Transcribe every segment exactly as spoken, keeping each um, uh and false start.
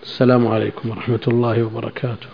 السلام عليكم ورحمة الله وبركاته.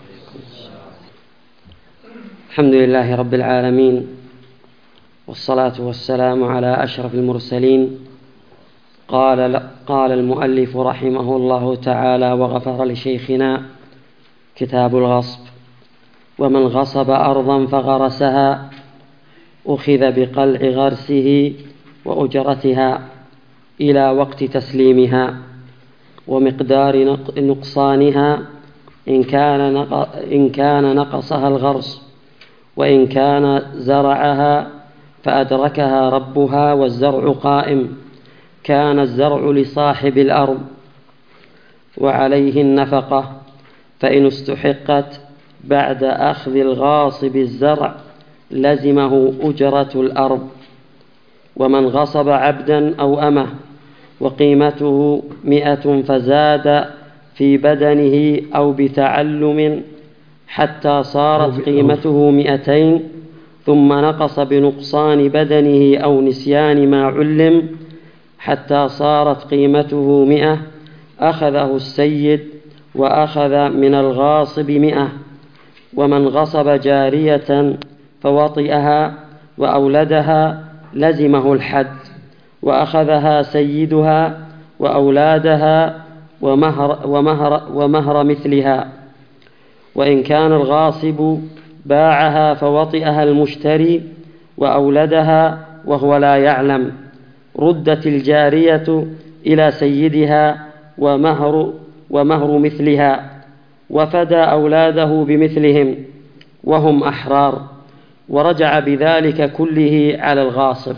الحمد لله رب العالمين، والصلاة والسلام على أشرف المرسلين. قال, قال المؤلف رحمه الله تعالى وغفر لشيخنا: كتاب الغصب. ومن غصب أرضا فغرسها أخذ بقلع غرسه وأجرتها إلى وقت تسليمها ومقدار نقصانها إن كان, إن كان نقصها الغرس، وإن كان زرعها فأدركها ربها والزرع قائم كان الزرع لصاحب الأرض وعليه النفقة، فإن استحقت بعد أخذ الغاصب الزرع لزمه أجرة الأرض. ومن غصب عبدا أو أمه وقيمته مئة فزاد في بدنه أو بتعلم حتى صارت قيمته مئتين، ثم نقص بنقصان بدنه أو نسيان ما علم حتى صارت قيمته مئة، أخذه السيد وأخذ من الغاصب مئة. ومن غصب جارية فوطئها وأولدها لزمه الحد، وأخذها سيدها وأولادها ومهر, ومهر, ومهر مثلها. وإن كان الغاصب باعها فوطئها المشتري وأولدها وهو لا يعلم، ردت الجارية إلى سيدها ومهر, ومهر مثلها، وفدى أولاده بمثلهم وهم أحرار، ورجع بذلك كله على الغاصب.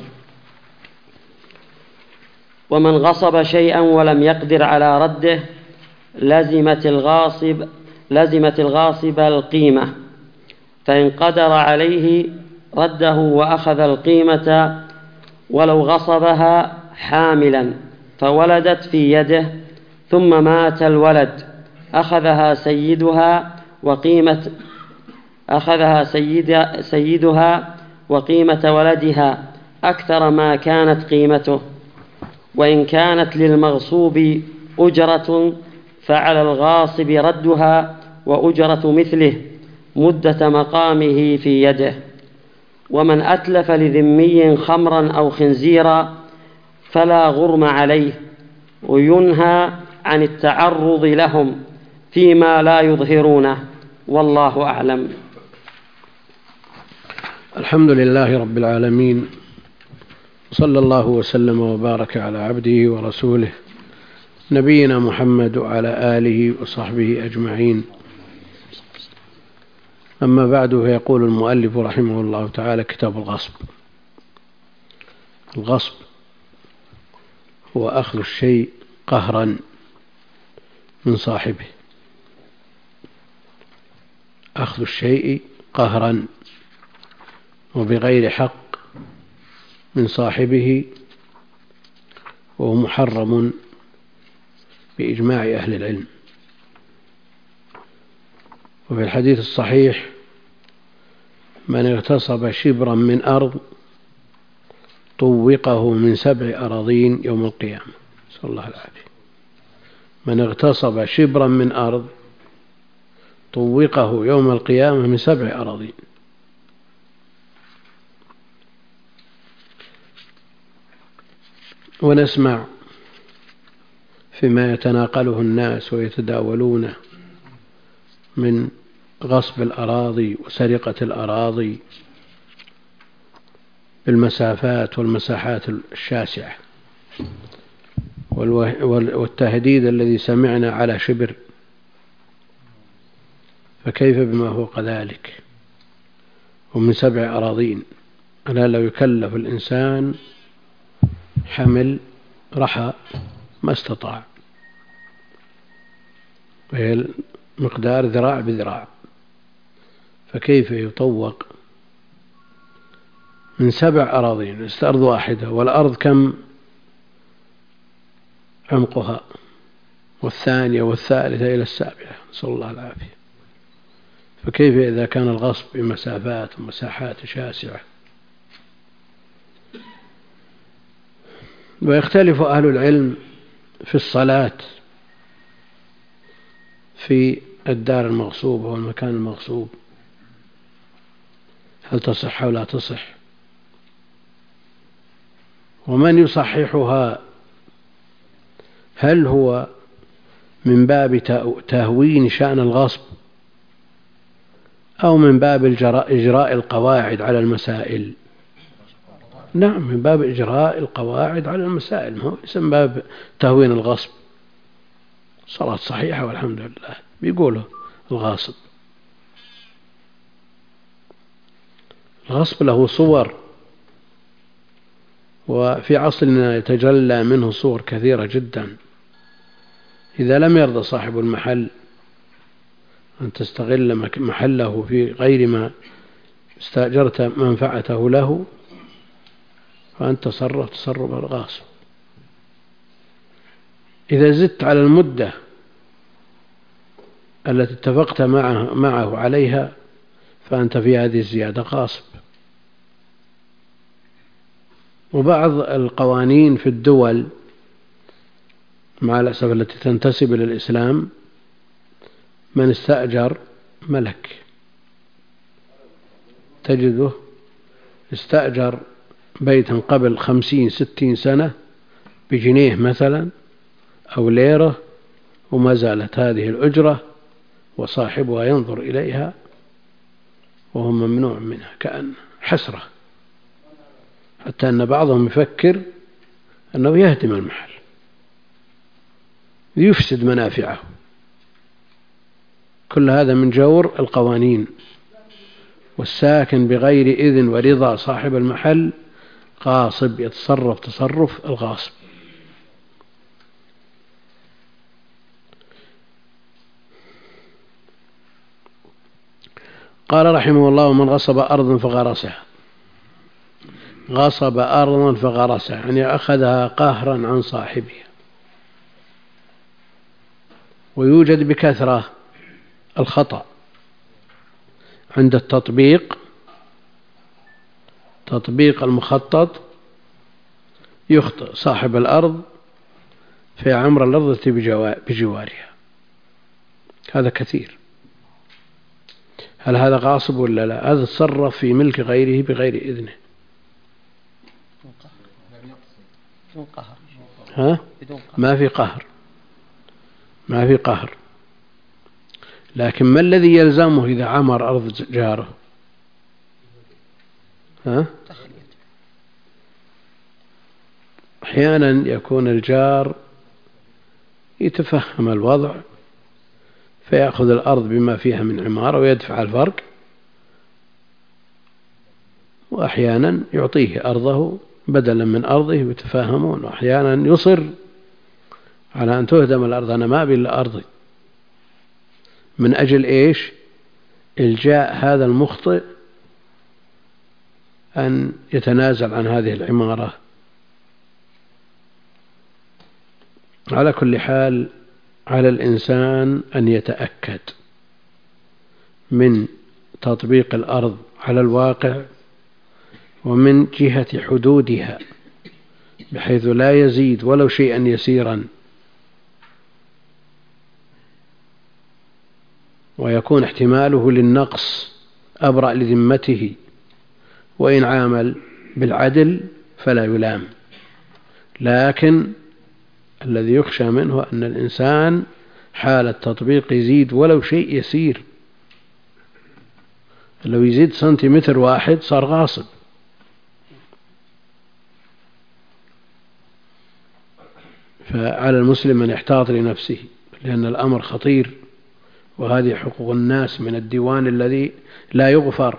ومن غصب شيئا ولم يقدر على رده لزمت الغاصب لزمت الغاصب القيمة، فإن قدر عليه رده وأخذ القيمة ولو غصبها حاملا فولدت في يده ثم مات الولد، أخذها سيدها وقيمة أخذها سيد سيدها وقيمة ولدها أكثر ما كانت قيمته. وإن كانت للمغصوب أجرة فعلى الغاصب ردها وأجرة مثله مدة مقامه في يده. ومن أتلف لذمي خمرا أو خنزيرا فلا غرم عليه، وينهى عن التعرض لهم فيما لا يظهرونه، والله أعلم. الحمد لله رب العالمين، صلى الله وسلم وبارك على عبده ورسوله نبينا محمد وعلى آله وصحبه أجمعين. أما بعد، فيقول المؤلف رحمه الله تعالى: كتاب الغصب. الغصب هو أخذ الشيء قهرا من صاحبه، أخذ الشيء قهرا وبغير حق من صاحبه، وهو محرم بإجماع أهل العلم. وفي الحديث الصحيح: من اغتصب شبرا من أرض طوقه من سبع أراضين يوم القيامة. نسأل الله العافية. من اغتصب شبرا من أرض طوقه يوم القيامة من سبع أراضين. ونسمع فيما يتناقله الناس ويتداولونه من غصب الأراضي وسرقة الأراضي بالمسافات والمساحات الشاسعة، والتهديد الذي سمعنا على شبر، فكيف بما فوق ذلك ومن سبع أراضين؟ ألا لو يكلف الإنسان حمل رحى ما استطاع، وهي مقدار ذراع بذراع، فكيف يطوق من سبع أراضين؟ أرض واحدة، والأرض كم عمقها؟ والثانية والثالثة إلى السابعة، نسأل الله العافية. فكيف إذا كان الغصب بمسافات ومساحات شاسعة؟ ويختلف أهل العلم في الصلاة في الدار المغصوبة والمكان المغصوب، هل تصح أو لا تصح؟ ومن يصححها؟ هل هو من باب تهوين شأن الغصب أو من باب إجراء القواعد على المسائل؟ نعم، من باب إجراء القواعد على المسائل، ما هو من باب تهوين الغصب. صلاة صحيحة والحمد لله، بيقوله الغاصب. الغصب له صور، وفي عصرنا يتجلى منه صور كثيرة جدا. إذا لم يرضى صاحب المحل أن تستغل محله في غير ما استأجرت منفعته له، فأنت تصرف تصرف الغاصب. إذا زدت على المدة التي اتفقت معه, معه عليها فأنت في هذه الزيادة غاصب. وبعض القوانين في الدول مع الأسف التي تنتسب إلى الإسلام، من استأجر ملك، تجده استأجر بيتا قبل خمسين ستين سنة بجنيه مثلا أو ليرة، وما زالت هذه الأجرة وصاحبها ينظر إليها وهو ممنوع منها، كأن حسرة، حتى أن بعضهم يفكر أنه يهدم المحل يفسد منافعه. كل هذا من جور القوانين. والساكن بغير إذن ورضا صاحب المحل غاصب، يتصرف تصرف الغاصب. قال رحمه الله: من غصب أرضا فغرسها. غصب أرضا فغرسها يعني أخذها قهرا عن صاحبها. ويوجد بكثرة الخطأ عند التطبيق، تطبيق المخطط، يخطئ صاحب الأرض في عمر الأرض بجوارها، هذا كثير. هل هذا غاصب ولا لا؟ هذا تصرف في ملك غيره بغير إذنه. ها؟ ما في قهر، ما في قهر، لكن ما الذي يلزمه إذا عمر أرض جاره؟ ها؟ أحيانا يكون الجار يتفهم الوضع فيأخذ الأرض بما فيها من عمارة ويدفع الفرق، وأحيانا يعطيه أرضه بدلا من أرضه ويتفاهمون، وأحيانا يصر على أن تهدم الأرض، أنا ما أبي إلا أرضي، من أجل إيش؟ إلجاء هذا المخطئ أن يتنازل عن هذه العمارة. على كل حال، على الإنسان أن يتأكد من تطبيق الأرض على الواقع ومن جهة حدودها، بحيث لا يزيد ولو شيئا يسيرا، ويكون احتماله للنقص أبرأ لذمته، وإن عامل بالعدل فلا يلام. لكن الذي يخشى منه أن الإنسان حال التطبيق يزيد ولو شيء يسير، لو يزيد سنتيمتر واحد صار غاصب. فعلى المسلم أن يحتاط لنفسه، لأن الأمر خطير، وهذه حقوق الناس من الديوان الذي لا يغفر.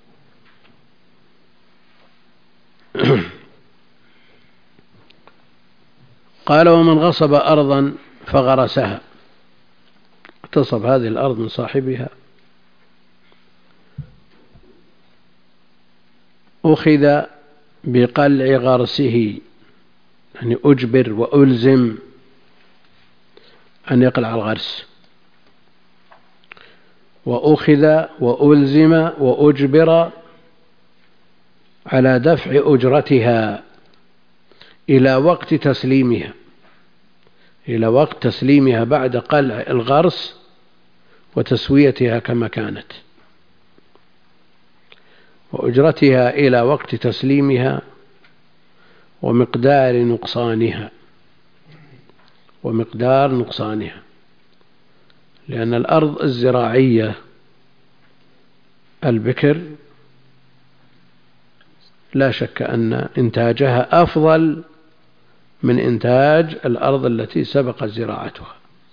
قال: ومن غصب أرضا فغرسها، اغتصب هذه الأرض من صاحبها، أخذ بقلع غرسه، يعني أجبر وألزم أن يقلع الغرس، وأخذ وألزم وأجبر على دفع أجرتها إلى وقت تسليمها، إلى وقت تسليمها بعد قلع الغرس وتسويتها كما كانت، وأجرتها إلى وقت تسليمها، ومقدار نقصانها ومقدار نقصانها لأن الأرض الزراعية البكر لا شك أن إنتاجها أفضل من إنتاج الأرض التي سبق زراعتها،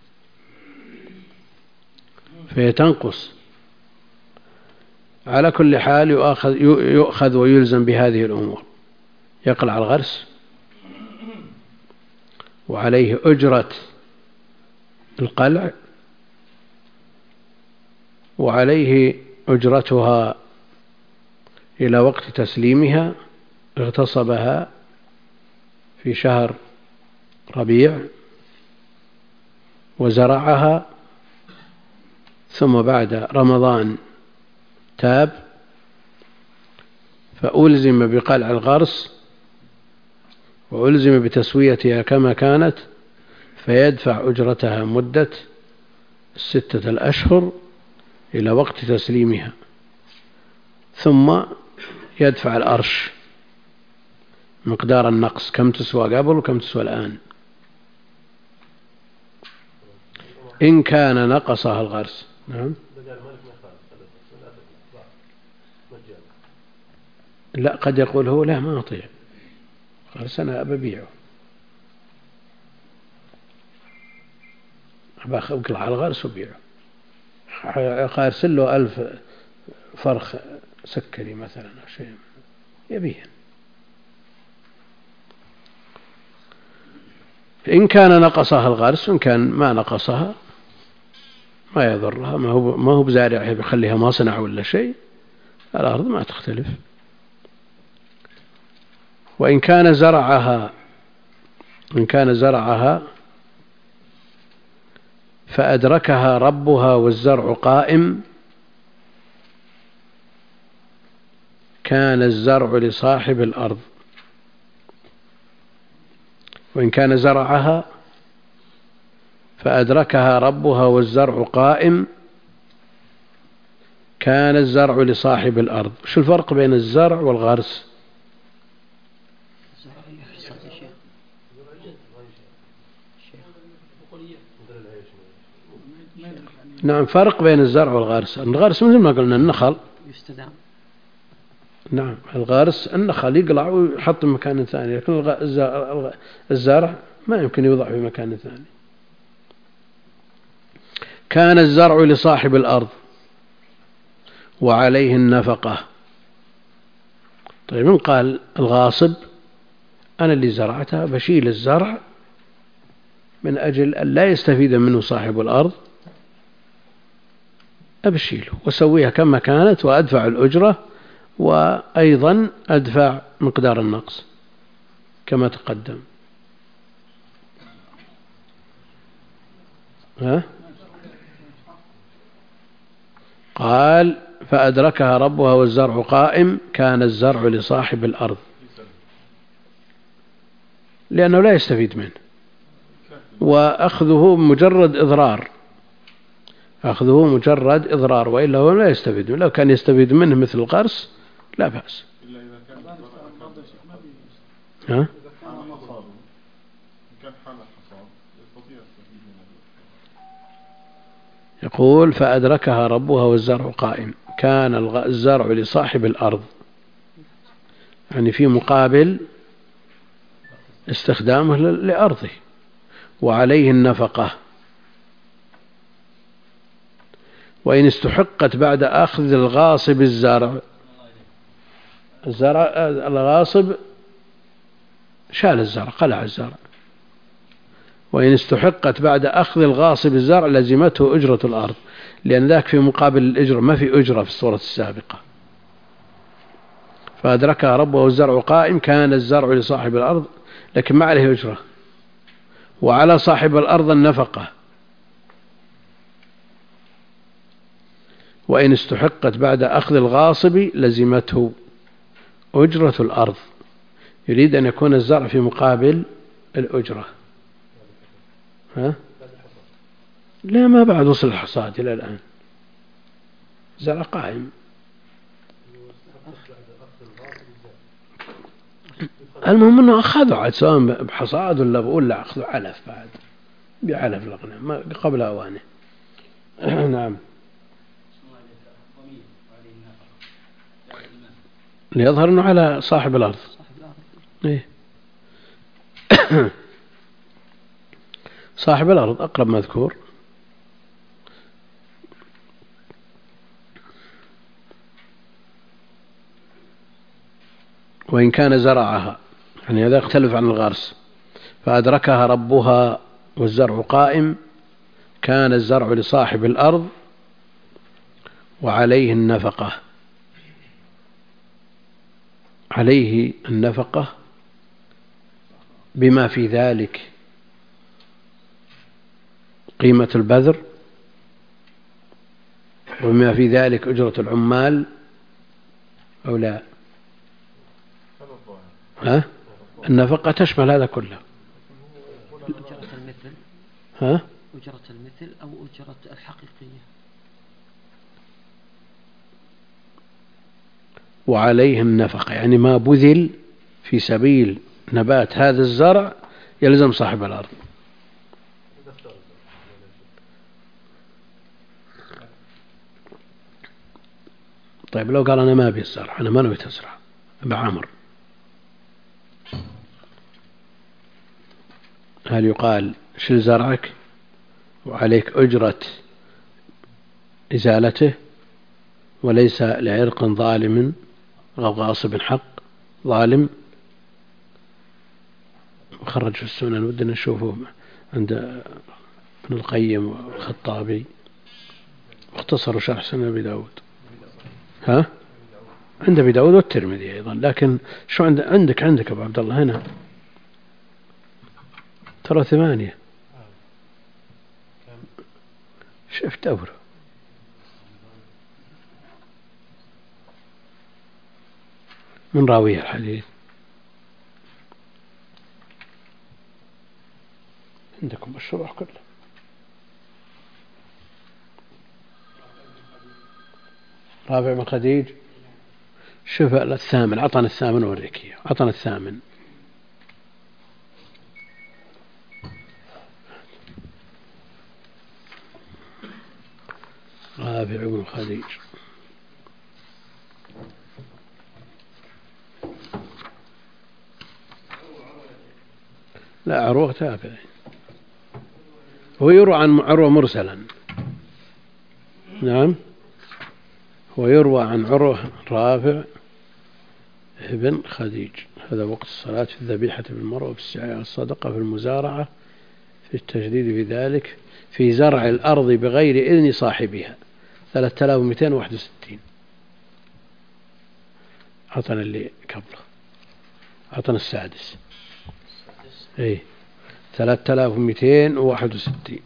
فهي تنقص. على كل حال يؤخذ, يؤخذ ويلزم بهذه الأمور. يقلع الغرس وعليه أجرة القلع، وعليه أجرتها إلى وقت تسليمها. اغتصبها في شهر ربيع وزرعها، ثم بعد رمضان تاب فألزم بقلع الغرس وألزم بتسويتها كما كانت، فيدفع أجرتها مدة ستة الأشهر إلى وقت تسليمها، ثم يدفع الأرش مقدار النقص، كم تسوى قبل وكم تسوى الآن. إن كان نقصها الغرس. نعم. لا، قد يقول هو لا ما أطيع غرس، أنا أبيعه، أقلع على الغرس وبيعه. أرسل له ألف فرخ سكري مثلا أو شيء يبيه. إن كان نقصها الغرس، وإن كان ما نقصها ما يضرها، ما هو ما هو بزارعها بيخليها مصنع ولا شيء، الأرض ما تختلف. وإن كان زرعها إن كان زرعها فأدركها ربها والزرع قائم، كان الزرع لصاحب الأرض. وإن كان زرعها فأدركها ربها والزرع قائم، كان الزرع لصاحب الأرض. شو الفرق بين الزرع والغرس؟ نعم، فرق بين الزرع والغرس. الغرس مثل ما قلنا النخل يستدام. نعم، الغرس النخل يقلع ويحط في مكان ثاني، لكن الزرع ما يمكن يوضع في مكان ثاني. كان الزرع لصاحب الأرض وعليه النفقة. طيب، من قال الغاصب أنا اللي زرعتها بشيل الزرع من أجل أن لا يستفيد منه صاحب الأرض، أبشيله وسويها كما كانت وأدفع الأجرة، وأيضا أدفع مقدار النقص كما تقدم. ها؟ قال فأدركها ربها والزرع قائم، كان الزرع لصاحب الأرض، لأنه لا يستفيد منه، وأخذه مجرد إضرار أخذه مجرد إضرار وإلا هو لا يستفيد منه. لو كان يستفيد منه مثل الغرس لا بأس. ها؟ يقول فأدركها ربها والزرع قائم، كان الزرع لصاحب الأرض، يعني في مقابل استخدامه لأرضه، وعليه النفقة. وإن استحقت بعد أخذ الغاصب الزرع الزرع الغاصب شال الزرع، قلع الزرع. وإن استحقت بعد أخذ الغاصب الزرع لزمته أجرة الأرض، لأن ذاك في مقابل الأجرة، ما في أجرة في الصورة السابقة. فأدركها ربه والزرع قائم، كان الزرع لصاحب الأرض لكن ما عليه أجرة، وعلى صاحب الأرض النفقة. وإن استحقت بعد أخذ الغاصب لزمته أجرة الأرض. يريد أن يكون الزرع في مقابل الأجرة. ها؟ لا، ما بعد وصل الحصاد إلى الآن. زرع قائم. المهم أنه أخذوا عاد سواء بحصاد ولا بقول لا أخذوا علف بعد بعلف الأغنام قبل أوانه. نعم. ليظهر أنه على صاحب الأرض. إيه؟ صاحب الأرض أقرب مذكور. وإن كان زرعها، يعني هذا يختلف عن الغرس، فأدركها ربها والزرع قائم، كان الزرع لصاحب الأرض وعليه النفقة. عليه النفقة بما في ذلك قيمة البذر، وبما في ذلك أجرة العمال أو لا. ها؟ النفقة تشمل هذا كله. أجرة المثل. ها؟ أجرة المثل أو أجرة الحقيقية. وعليه النفقة يعني ما بذل في سبيل نبات هذا الزرع يلزم صاحب الأرض. طيب لو قال أنا ما أبي الزرع، أنا ما نويت أزرع، أبي عمر، هل يقال شل زرعك وعليك أجرة إزالته وليس لعرق ظالم أو غاصب حق ظالم؟ خرج في السنن ودنا نشوفه عند ابن القيم والخطابي، واختصروا شرح سنن أبي داود. ها؟ عند أبي داود والترمذي أيضا، لكن شو عند عندك عندك أبو عبد الله هنا ترى ثمانية. شفت أبره من راوي الحديث عندكم الشروح كله. رافع بن خديج. شوف الثامن، عطنا الثامن وريكي، عطنا الثامن. رافع بن خديج. لا عروة تابع، هو يروى عن عروة مرسلا. نعم، هو يروى عن عروة رافع ابن خديج. هذا وقت الصلاة في الذبيحة بالمروة، في السعي الصدقة، في المزارعة، في التجديد في ذلك، في زرع الأرض بغير إذن صاحبها. ثلاثة آلاف ومئتين وواحد وستين. عطنا اللي قبله، عطنا السادس. ايه ثلاثة آلاف ومئتين وواحد وستين.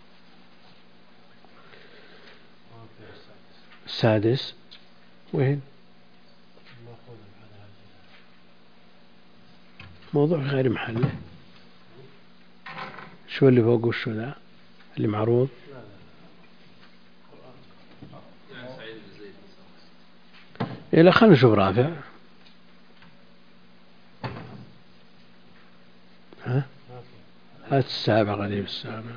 السادس وين؟ موضوع غير محله. شو اللي فوق وشو ذا اللي معروض؟ إيه خلنا نشوف رافع. ها؟ هات السابع غريب السابع.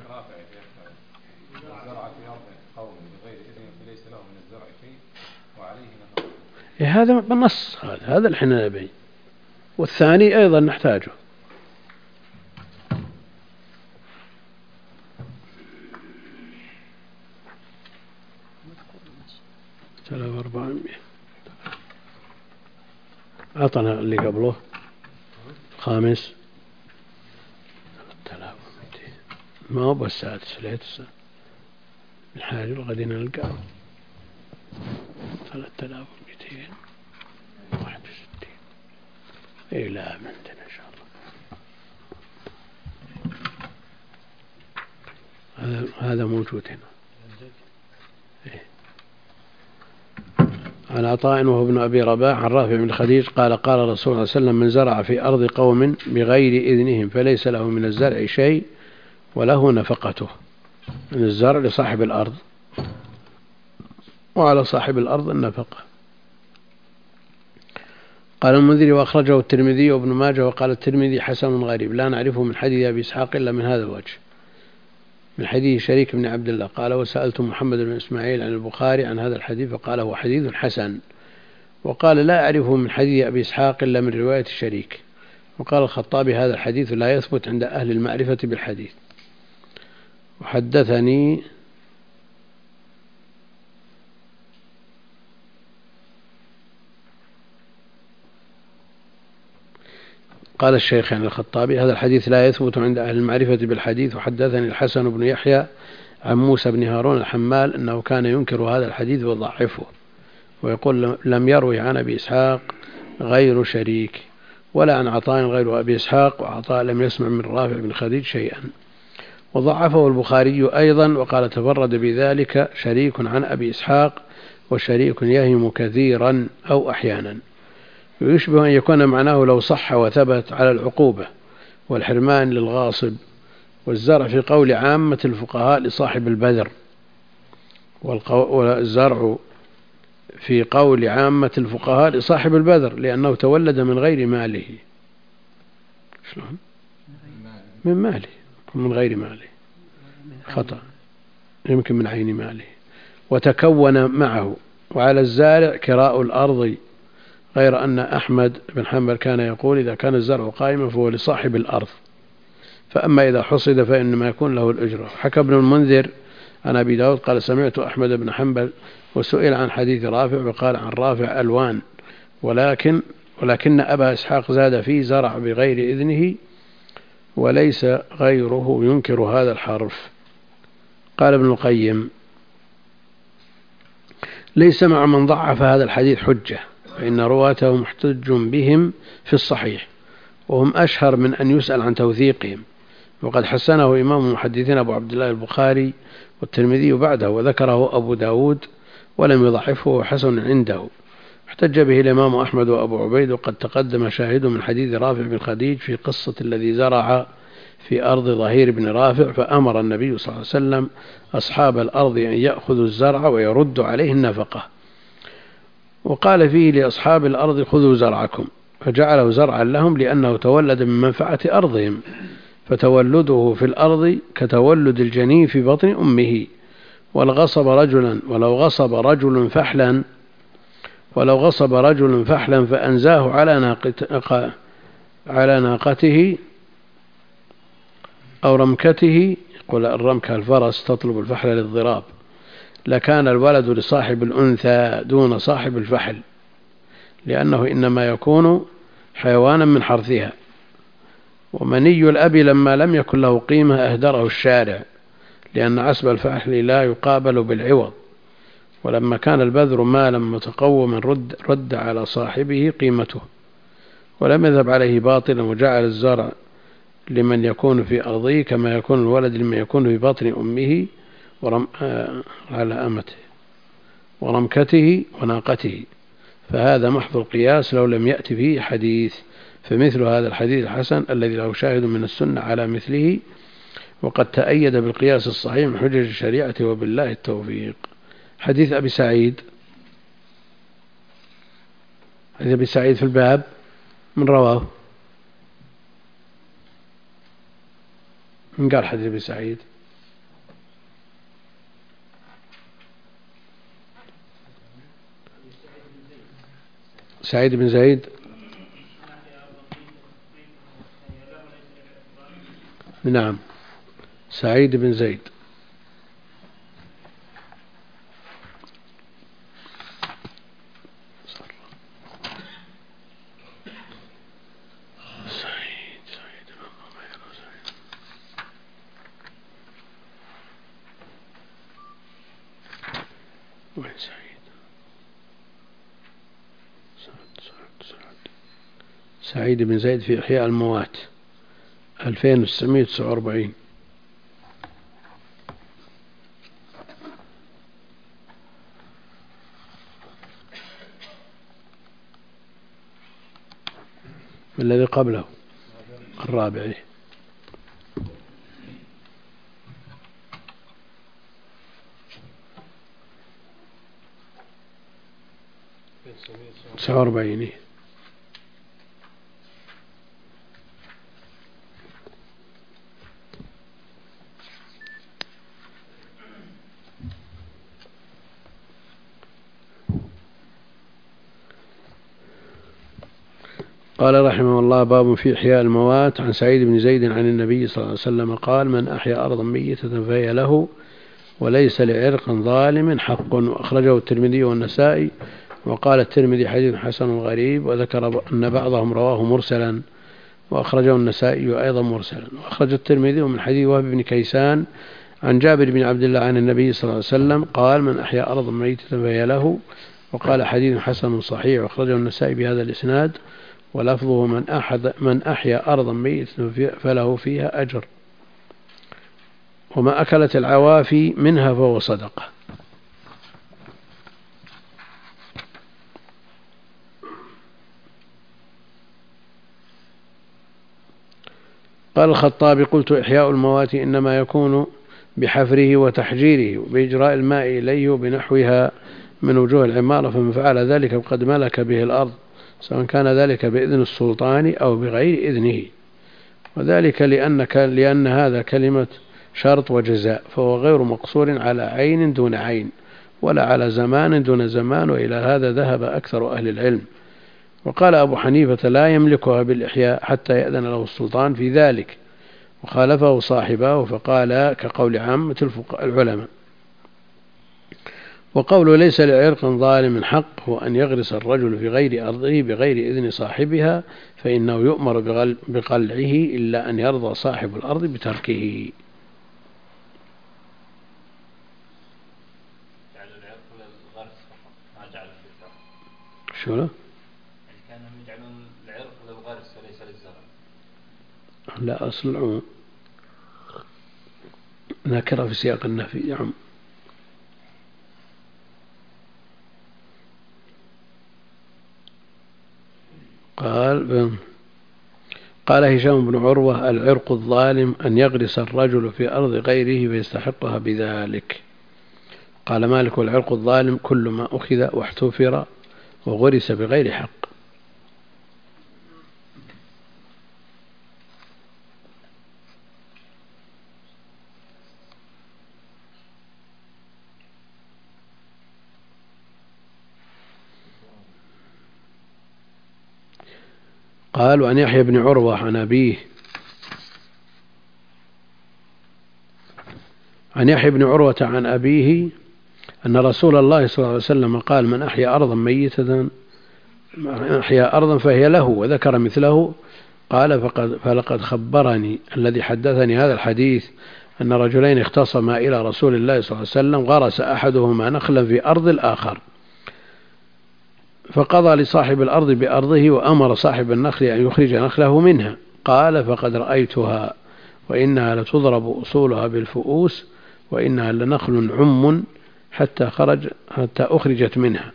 إيه هذا بالنص، هذا هذا الحين نبي، والثاني أيضا نحتاجه. ثلاثة وأربعمائة. أعطنا اللي قبله خامس. ثلاثة آلاف ومئتين. ما هو بالسادس، ليت الحاجة وغدنا نلقاه. ثلاثة آلاف ومئتين واحد وستين. إيه لا عندنا إن شاء الله. هذا هذا موجود هنا. إيه. عن عطاء وهو ابن أبي رباح عن رافع بن خديج قال قال رسول الله صلى الله عليه وسلم: من زرع في أرض قوم بغير إذنهم فليس له من الزرع شيء وله نفقته. من الزرع لصاحب الأرض. وعلى صاحب الأرض النفقة. قال المنذري وأخرجه الترمذي وابن ماجه وقال الترمذي حسن غريب لا نعرفه من حديث أبي إسحاق إلا من هذا الوجه من حديث شريك بن عبد الله. قال وسألت محمد بن إسماعيل عن البخاري عن هذا الحديث فقال هو حديث حسن. وقال لا أعرفه من حديث أبي إسحاق إلا من رواية شريك. وقال الخطابي هذا الحديث لا يثبت عند أهل المعرفة بالحديث. وحدثني قال الشيخ عن الخطابي هذا الحديث لا يثبت عند أهل المعرفة بالحديث. وحدثني الحسن بن يحيى عن موسى بن هارون الحمال أنه كان ينكر هذا الحديث ويضعفه ويقول لم يروي عن أبي إسحاق غير شريك ولا عن عطاء غير أبي إسحاق وعطاء لم يسمع من رافع بن خديج شيئا. وضعفه البخاري أيضا وقال تفرد بذلك شريك عن أبي إسحاق وشريك يهم كثيرا أو أحيانا. ويشبه أن يكون معناه لو صح وثبت على العقوبة والحرمان للغاصب والزرع في قول عامة الفقهاء لصاحب البذر والزرع في قول عامة الفقهاء لصاحب البذر لأنه تولد من غير ماله. شلون؟ من ماله من غير ماله خطأ يمكن من عين ماله وتكون معه. وعلى الزارع كراء الأرض غير أن أحمد بن حنبل كان يقول إذا كان الزرع قائما فهو لصاحب الأرض فأما إذا حصد فإنما يكون له الأجرة. حكى ابن المنذر عن أبي داود قال سمعت أحمد بن حنبل وسئل عن حديث رافع وقال عن رافع ألوان ولكن ولكن أبا إسحاق زاد فيه زرع بغير إذنه وليس غيره ينكر هذا الحرف. قال ابن القيم ليس مع من ضعف هذا الحديث حجة فإن رواته محتج بهم في الصحيح وهم أشهر من أن يسأل عن توثيقهم. وقد حسنه إمام المحدثين أبو عبد الله البخاري والترمذي بعده وذكره أبو داود ولم يضعفه وحسن عنده. احتج به الإمام أحمد وأبو عبيد وقد تقدم شاهد من حديث رافع بن خديج في قصة الذي زرع في أرض ظهير بن رافع فأمر النبي صلى الله عليه وسلم أصحاب الأرض أن يأخذوا الزرع ويرد عليه النفقة. وقال فيه لأصحاب الأرض خذوا زرعكم فجعله زرعا لهم لأنه تولد من منفعة أرضهم فتولده في الأرض كتولد الجنين في بطن أمه. ولغصب رجلا ولو غصب رجل فحلا ولو غصب رجل فحلا فأنزاه على ناقته على ناقته أو رمكته يقول الرمكة الفرس تطلب الفحل للضراب لكان الولد لصاحب الأنثى دون صاحب الفحل لأنه إنما يكون حيوانا من حرثها. ومني الأب لما لم يكن له قيمة أهدره الشارع لأن عسب الفحل لا يقابل بالعوض. ولما كان البذر مالا متقوما رد, رد على صاحبه قيمته ولم يذهب عليه باطلا وجعل الزرع لمن يكون في أرضه كما يكون الولد لمن يكون في بطن أمه ورم آه على أمته ورمكته وناقته فهذا محض القياس لو لم يأتي فيه حديث. فمثل هذا الحديث الحسن الذي له شاهد من السنة على مثله وقد تأيد بالقياس الصحيح من حجج الشريعة وبالله التوفيق. حديث أبي سعيد حديث أبي سعيد في الباب من رواه من قال حديث أبي سعيد سعيد بن زيد نعم سعيد بن زيد سعيد سعيد وين سعيد سعد سعد سعد سعيد بن زيد في إحياء الموات ألفين وتسعمائة وتسعة وأربعين. الذي قبله الرابع. تسعة وأربعين. قال رحمه الله: باب في إحياء الموات. عن سعيد بن زيد عن النبي صلى الله عليه وسلم قال: من أحيا أرضا ميتة فهي له وليس لعرق ظالم حق. وأخرجه الترمذي والنسائي. وقال الترمذي: حديث حسن غريب. وذكر أن بعضهم رواه مرسلا، وأخرجه النسائي أيضا مرسلا. وأخرج الترمذي من حديث وهب بن كيسان عن جابر بن عبد الله عن النبي صلى الله عليه وسلم قال: من أحيا أرضا ميتة فهي له. وقال: حديث حسن صحيح. وأخرجه النسائي بهذا الإسناد، ولفظه: من أحد من أحيا أرضا ميتة فله فيها أجر، وما أكلت العوافي منها فهو صدقة. قال الخطابي: قلت: إحياء الموات إنما يكون بحفره وتحجيره وبإجراء الماء إليه وبنحوها من وجوه العمارة، فمن فعل ذلك فقد ملك به الأرض، سواء كان ذلك بإذن السلطان أو بغير إذنه. وذلك لأن, لأن هذا كلمة شرط وجزاء، فهو غير مقصور على عين دون عين ولا على زمان دون زمان، وإلى هذا ذهب أكثر أهل العلم. وقال أبو حنيفة: لا يملكها بالإحياء حتى يأذن له السلطان في ذلك، وخالفه صاحبه فقال كقول عامة العلماء. وقوله: ليس لعرق ظالم حق هو أن يغرس الرجل في غير أرضه بغير إذن صاحبها، فإنه يؤمر بقلعه إلا أن يرضى صاحب الأرض بتركه. شو له؟ كانوا يجعلون العرق للغرس وليس للزرع. لا، أصل العموم نكرة في سياق النفي. نعم. قال قال هشام بن عروة: العرق الظالم أن يغرس الرجل في أرض غيره فيستحقها بذلك. قال مالك: العرق الظالم كل ما أخذ واحتفر وغرس بغير حق. قال: وعن يحيى بن عروة عن أبيه عن يحيى بن عروة عن أبيه أن رسول الله صلى الله عليه وسلم قال: من أحيا أرضا ميتة أحيا أرضا فهي له، وذكر مثله. قال: فقد فلقد خبرني الذي حدثني هذا الحديث أن رجلين اختصما إلى رسول الله صلى الله عليه وسلم، غرس أحدهما نخلا في أرض الآخر، فقضى لصاحب الأرض بأرضه وأمر صاحب النخل أن يخرج نخله منها. قال: فقد رأيتها وإنها لتضرب أصولها بالفؤوس، وإنها لنخل عم حتى خرج حتى أخرجت منها.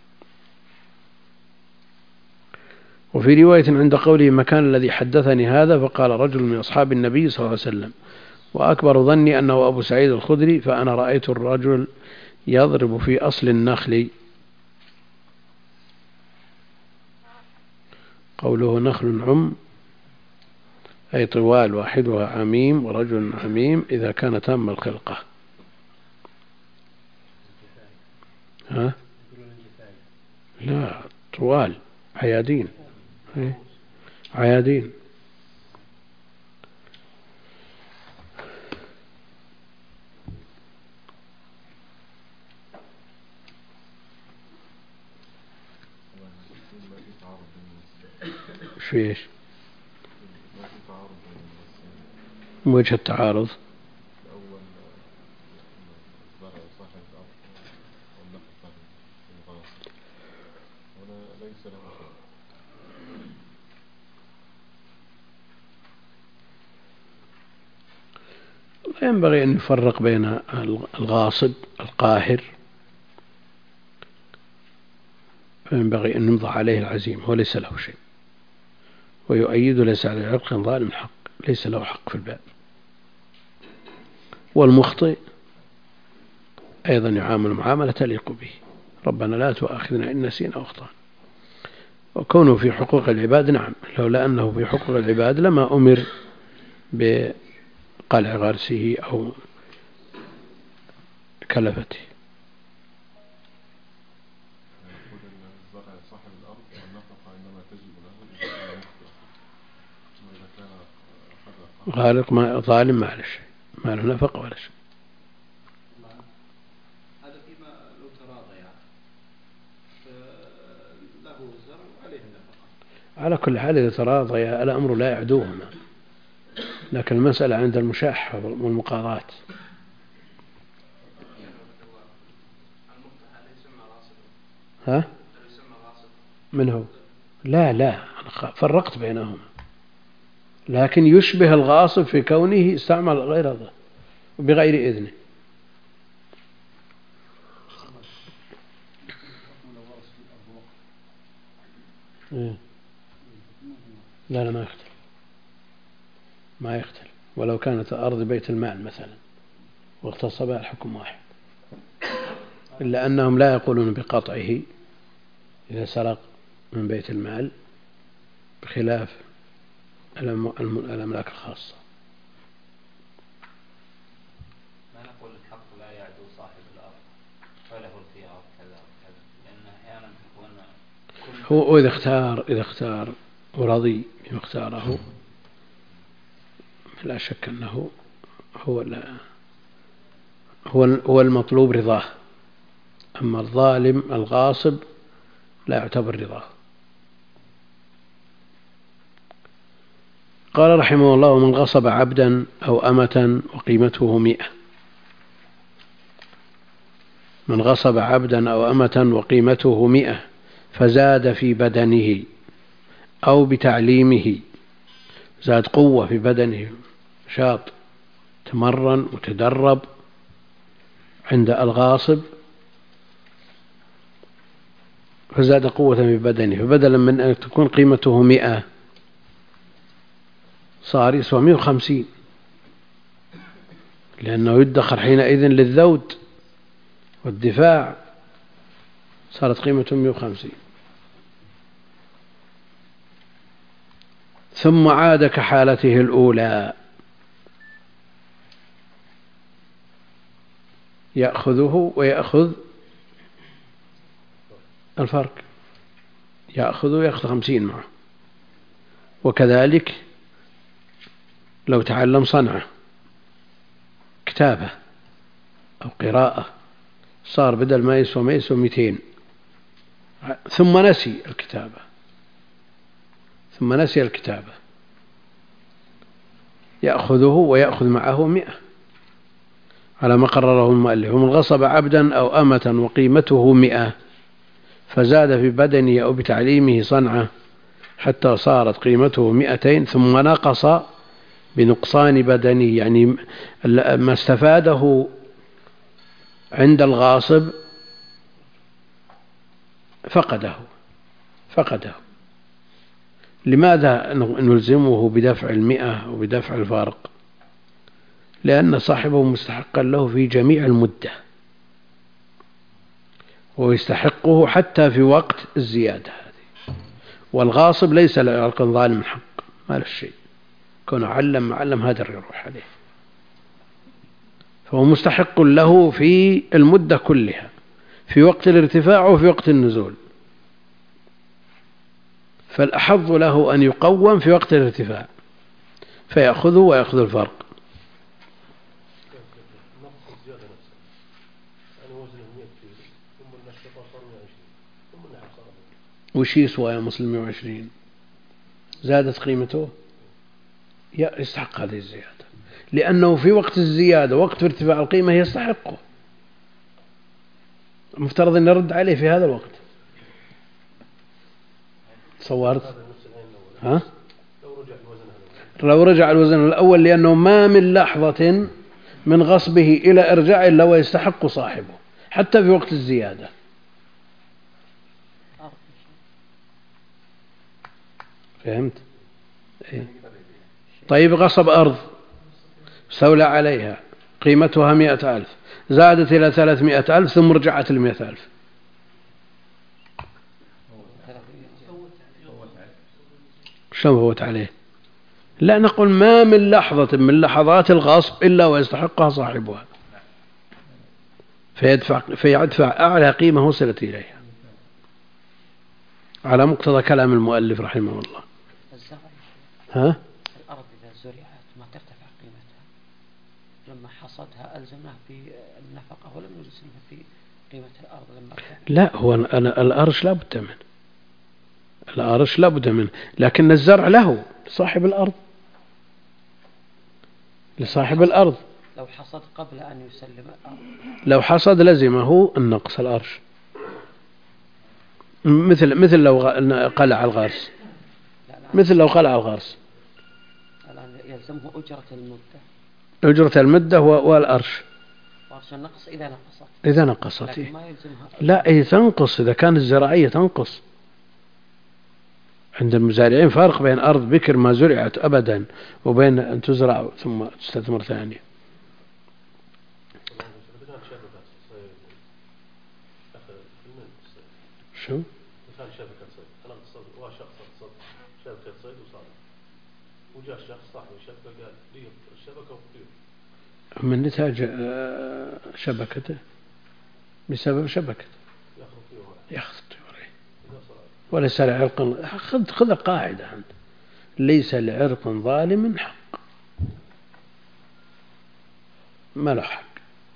وفي رواية عند قوله مكان الذي حدثني هذا، فقال رجل من أصحاب النبي صلى الله عليه وسلم: وأكبر ظني أنه أبو سعيد الخدري، فأنا رأيت الرجل يضرب في أصل النخل. قوله نخل عم أي طوال، واحدها عميم ورجل عميم إذا كان تام الخلقة. ها؟ لا، طوال عيادين. عيادين. شو ايش؟ وجه التعارض. ينبغي أن يفرق بين الغاصب القاهر، فينبغي أن يمضى عليه العزيم وليس له شيء، ويؤيد ليس على عرق ظالم حق، ليس له حق في الباب. والمخطئ أيضا يعامل معاملة تليق به، ربنا لا تؤاخذنا إن نسينا أو أخطأنا. وكونه في حقوق العباد نعم، لولا أنه في حقوق العباد لما أمر بقلع غرسه أو كلفته. غارق ما ظالم ما له شيء، ما له نفقة ولا شيء. هذا فيما لو تراضى يعني له الزرع وعليه النفقة. على كل حال إذا تراضى الأمر لا يعدوهما، لكن المسألة عند المشاحة والمقاضاة. ها؟ من هو؟ لا لا فرقت بينهما، لكن يشبه الغاصب في كونه استعمل غير هذا بغير إذنه. لا لا ما يختلف، ما يختلف ولو كانت أرض بيت المال مثلا واختص بها الحكم واحد، إلا أنهم لا يقولون بقطعه إذا سرق من بيت المال بخلاف الأملاك الخاصة. ما نقول الحق لا يعدو صاحب الأرض فله الخيار كذا وكذا، لأن أحيانا تكون هو إذا اختار إذا اختار ورضي بما اختاره لا شك أنه هو لا هو هو المطلوب رضاه، أما الظالم الغاصب لا يعتبر رضاه. قال رحمه الله: من غصب عبدا أو أمة وقيمته مئة. من غصب عبدا أو أمة وقيمته مئة فزاد في بدنه أو بتعليمه، زاد قوة في بدنه، شاط تمرن وتدرب عند الغاصب فزاد قوة في بدنه، فبدلا من أن تكون قيمته مئة صار يسوى مئة وخمسين، لأنه يدخر حينئذ للذود والدفاع، صارت قيمته مئة وخمسين. ثم عاد كحالته الأولى يأخذه ويأخذ الفرق، يأخذ ويأخذ خمسين معه. وكذلك لو تعلم صنعة كتابة أو قراءة صار بدل ما يسوى ما يسوى مئتين، ثم نسي الكتابة ثم نسي الكتابة يأخذه ويأخذ معه مئة على ما قرره المؤلف. ومن غصب عبدا أو أمة وقيمته مئة فزاد في بدنه أو بتعليمه صنعة حتى صارت قيمته مئتين ثم نقص بنقصان بدنه، يعني ما استفاده عند الغاصب فقده فقده لماذا نلزمه بدفع المئة وبدفع الفارق؟ لأن صاحبه مستحقا له في جميع المدة ويستحقه حتى في وقت الزيادة هذه. والغاصب ليس له ظالم الحق، ما له شيء، كونه علم معلم هدر يروح عليه، فهو مستحق له في المدة كلها، في وقت الارتفاع وفي وقت النزول، فالأحظ له أن يقوم في وقت الارتفاع فيأخذه ويأخذ الفرق. وش يسوى يا مسلم مئة وعشرين؟ زادت قيمته يستحق هذه الزيادة، لأنه في وقت الزيادة وقت ارتفاع القيمة يستحقه، مفترض أن نرد عليه في هذا الوقت. صورت؟ ها؟ لو رجع الوزن الأول، لأنه ما من لحظة من غصبه إلى إرجاع إلا ويستحق صاحبه حتى في وقت الزيادة. فهمت؟ إيه؟ طيب غصب أرض استولى عليها قيمتها مئة ألف، زادت إلى ثلاثمائة ألف ثم رجعت المئة ألف، شلون فوت عليه؟ لا، نقول ما من لحظة من لحظات الغصب إلا ويستحقها صاحبها، فيدفع, فيدفع أعلى قيمة وصلت إليها على مقتضى كلام المؤلف رحمه الله. ها؟ الأرض إذا زرعت ما ترتفع قيمتها، لما حصدها ألزمها في النفقة ولم يلزمها في قيمة الأرض لما ارتفع. لا، هو أنا الأرش لا بد منه، الأرش لا بد منه، لكن الزرع له صاحب الأرض، لصاحب الأرض. لو حصد قبل أن يسلم الأرض، لو حصد لزمه النقص الأرش، مثل مثل لو قلع الغرس، مثل لو قلع الغرس الآن يلزمه أجرة المدة، أجرة المدة والأرش. وأرش النقص إذا نقصت، إذا نقصت لكن ما يلزمها. لا، إذا تنقص، إذا كانت الزراعية تنقص. عند المزارعين فرق بين أرض بكر ما زرعت أبدا وبين أن تزرع ثم تستثمر ثانية. شو؟ كان شبكة صيد، أنا قصد هو شخص قصد شبكة صيد وصار، وجاء شخص صاحب الشبكة قال لي الشبكة وطير. من نتاج شبكته بسبب شبكته يأخذ طيوره، وليس لعرق. خذ خذ قاعدة أنت، ليس لعرق ظالم حق، ما له حق.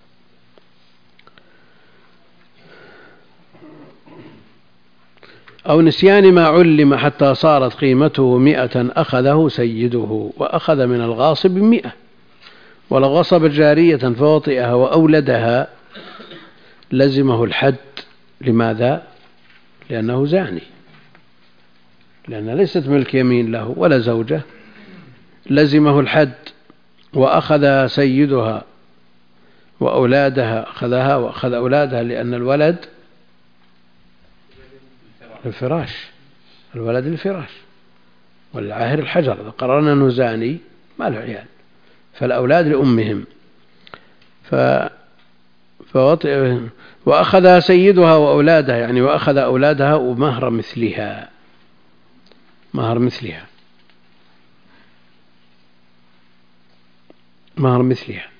أو نسيان ما علم حتى صارت قيمته مئة أخذه سيده وأخذ من الغاصب مئة، ولو غصب جارية فوطئها وأولدها لزمه الحد. لماذا؟ لأنه زاني، لأنها ليست ملك يمين له ولا زوجة، لزمه الحد. وأخذ سيدها وأولادها، أخذها وأخذ أولادها، لأن الولد الفراش، الولد الفراش، والعاهر الحجر. إذا قررنا أنه زاني ما له عيال، فالأولاد لأمهم. ف... فوطئ... وأخذ سيدها وأولادها، يعني وأخذ أولادها ومهر مثلها، مهر مثلها، مهر مثلها.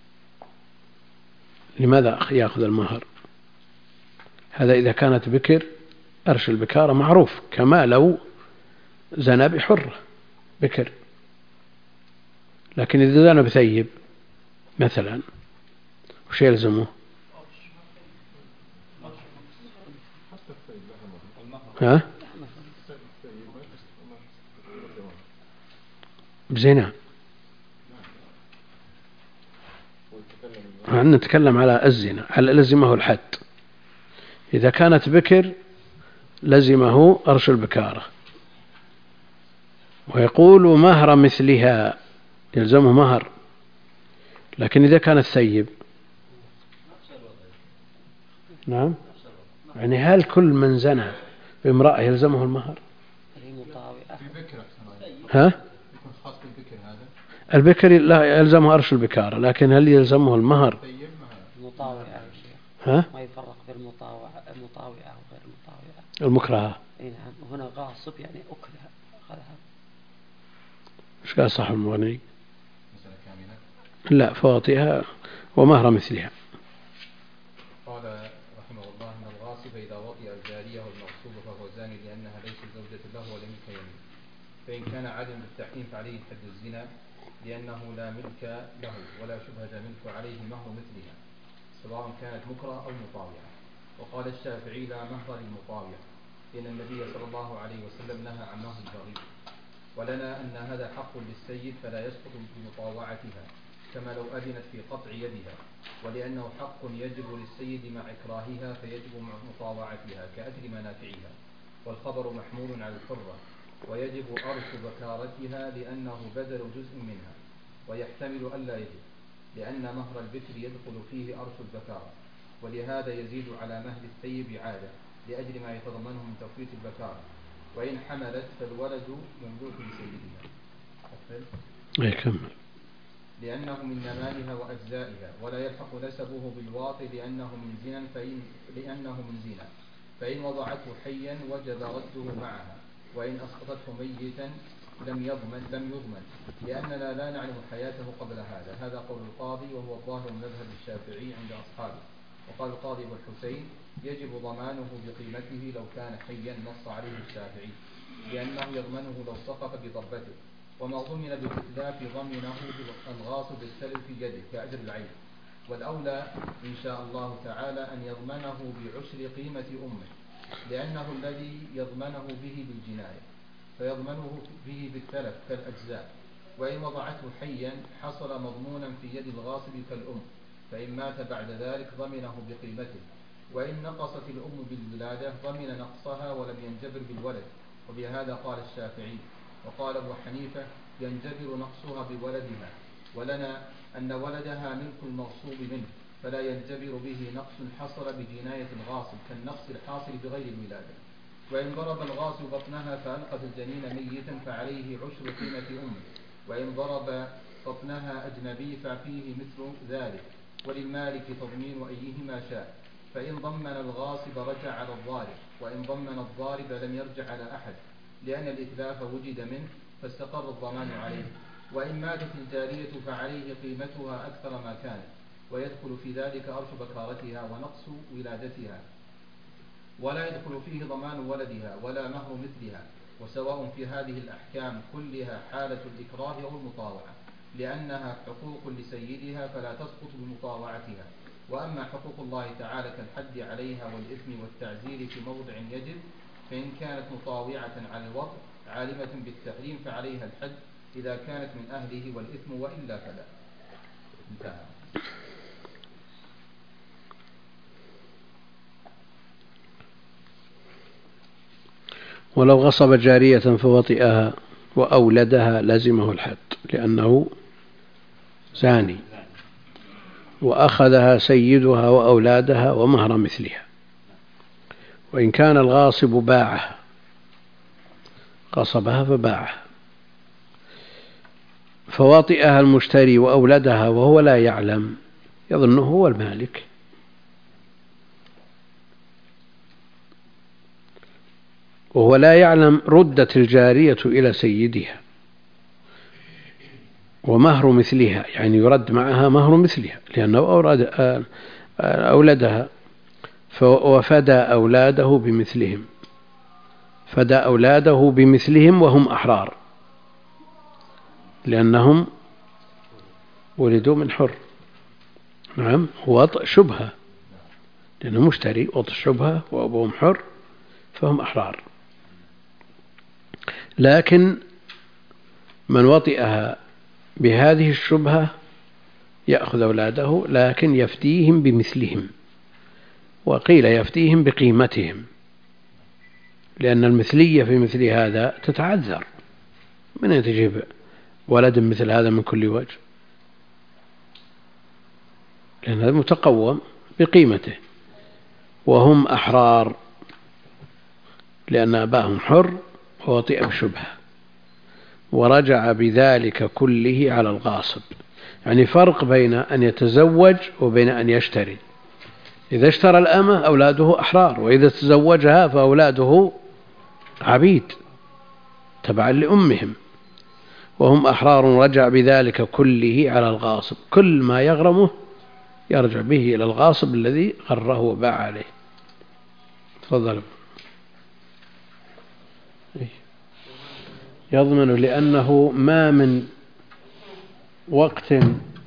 لماذا يأخذ المهر؟ هذا إذا كانت بكر، أرش البكارة معروف، كما لو زنى بحرة بكر. لكن إذا زنى بثيب مثلا وش يلزمه؟ ها؟ بزنا. نتكلم على الزنا، على لزمه الحد. إذا كانت بكر لزمه أرش البكارة، ويقول مهر مثلها، يلزمه مهر. لكن إذا كانت ثيب، نعم، يعني هل كل من زنى بامرأة يلزمه المهر؟ ها؟ البكر لا يلزمه أرش البكارة، لكن هل يلزمه المهر؟ ها؟ ما يفرق بين المطاوعة المطاوعة وغير المطاوعة، المكرهة. اي نعم. وهنا غاصب يعني أكلها أخذها. ايش قال صاحب المغني؟ لا، فواطئها ومهر مثلها. قال رحمه الله ان الغاصب اذا وطئ الجاريه والمغصوب فهو زاني لانها ليست زوجة له ولا ملك يمين. فان كان عدم بالتحريم فعليه حد الزنا لانه لا ملك له ولا شبهة ملك عليه مهر مثلها سواء كانت مكره او مطاوعه. وقال الشافعي لا مهر للمطاوع لان النبي صلى الله عليه وسلم نهى عن مهر البغي. ولنا ان هذا حق للسيد فلا يسقط بمطاوعتها كما لو أذنت في قطع يدها، ولأنه حق يجب للسيد مع إكراهها فيجب مطاوعتها كأجل منافعها. والخبر محمول على الحرة، ويجب أرث بكارتها لأنه بدل جزء منها، ويحتمل ألا يجب لأن مهر البكر يدخل فيه أرث البكارة، ولهذا يزيد على مهر الثيب عادة لأجل ما يتضمنه من تفويت البكارة. وإن حملت فالولد مملوك لسيدها لأنه من نمائها وأجزائها، ولا يلحق نسبه بالواطئ لأنه من زنا فإن لأنه من زنا فإن وضعته حيا وجب رده معها وإن أسقطته ميتا لم يضمن لم يضمن لأننا لا نعلم حياته قبل هذا. هذا قول القاضي وهو الظاهر مذهب الشافعي عند أصحابه. وقال القاضي أبو الحسين يجب ضمانه بقيمته لو كان حيا، نص عليه الشافعي، لأنه يضمنه لو سقط بضربته. وما ضمن بالإتلاف ضمنه الغاصب السلب في يده كأجر العين. والأولى إن شاء الله تعالى أن يضمنه بعشر قيمة أمه، لأنه الذي يضمنه به بالجناية، فيضمنه به بالتلف كالأجزاء. وإن وضعته حيا حصل مضمونا في يد الغاصب كالأم، فإن مات بعد ذلك ضمنه بقيمته. وإن نقصت الأم بالولادة ضمن نقصها ولم ينجبر بالولد، وبهذا قال الشافعي. وقال أبو حنيفة ينجبر نقصها بولدها، ولنا أن ولدها ملك المغصوب منه، فلا ينجبر به نقص حصل بجناية الغاصب كالنقص الحاصل بغير الولادة. وإن ضرب الغاصب بطنها فألقت الجنين ميتا فعليه عشر قيمة أمه، وإن ضرب بطنها أجنبي ففيه مثل ذلك، وللمالك تضمين أيهما شاء. فإن ضمن الغاصب رجع على الضارب، وإن ضمن الضارب لم يرجع على أحد، لأن الإتلاف وجد منه فاستقر الضمان عليه. وإن ماتت الجارية فعليه قيمتها أكثر ما كانت، ويدخل في ذلك أرش بكارتها ونقص ولادتها، ولا يدخل فيه ضمان ولدها ولا مهر مثلها. وسواء في هذه الأحكام كلها حالة الإكراه أو المطاوعة، لأنها حقوق لسيدها فلا تسقط بمطاوعتها. وأما حقوق الله تعالى كالحد عليها والإثم والتعزير في موضع يجب، فإن كانت مطاوعة على الوضع عالمة بالتحريم فعليها الحد إذا كانت من أهله والإثم، وإلا فلا. انتهى. ولو غصب جارية فوطئها وأولدها لزمه الحد، لأنه زاني، وأخذها سيدها وأولادها ومهر مثلها. وإن كان الغاصب باعها، غصبها فباعها، فوطئها المشتري وأولدها وهو لا يعلم، يظنه هو المالك، وهو لا يعلم، ردت الجارية إلى سيدها ومهر مثلها، يعني يرد معها مهر مثلها لأنه أورد أولدها، وفدى أولاده بمثلهم، فدى أولاده بمثلهم وهم أحرار، لأنهم ولدوا من حر. نعم، وطئ شبهة، لأنه مشتري، وطئ شبهة وأبوهم حر فهم أحرار. لكن من وطئها بهذه الشبهة يأخذ أولاده، لكن يفديهم بمثلهم، وقيل يفديهم بقيمتهم، لأن المثلية في مثل هذا تتعذر، من تجيب ولد مثل هذا من كل وجه، لأن هذا متقوم بقيمته، وهم أحرار لأن أباهم حر ووطئ بشبهة، ورجع بذلك كله على الغاصب. يعني فرق بين أن يتزوج وبين أن يشتري. إذا اشترى الأمة أولاده أحرار، وإذا تزوجها فأولاده عبيد تبعا لأمهم، وهم أحرار، رجع بذلك كله على الغاصب، كل ما يغرمه يرجع به إلى الغاصب الذي غره وباع عليه. تفضل. يضمن لأنه ما من وقت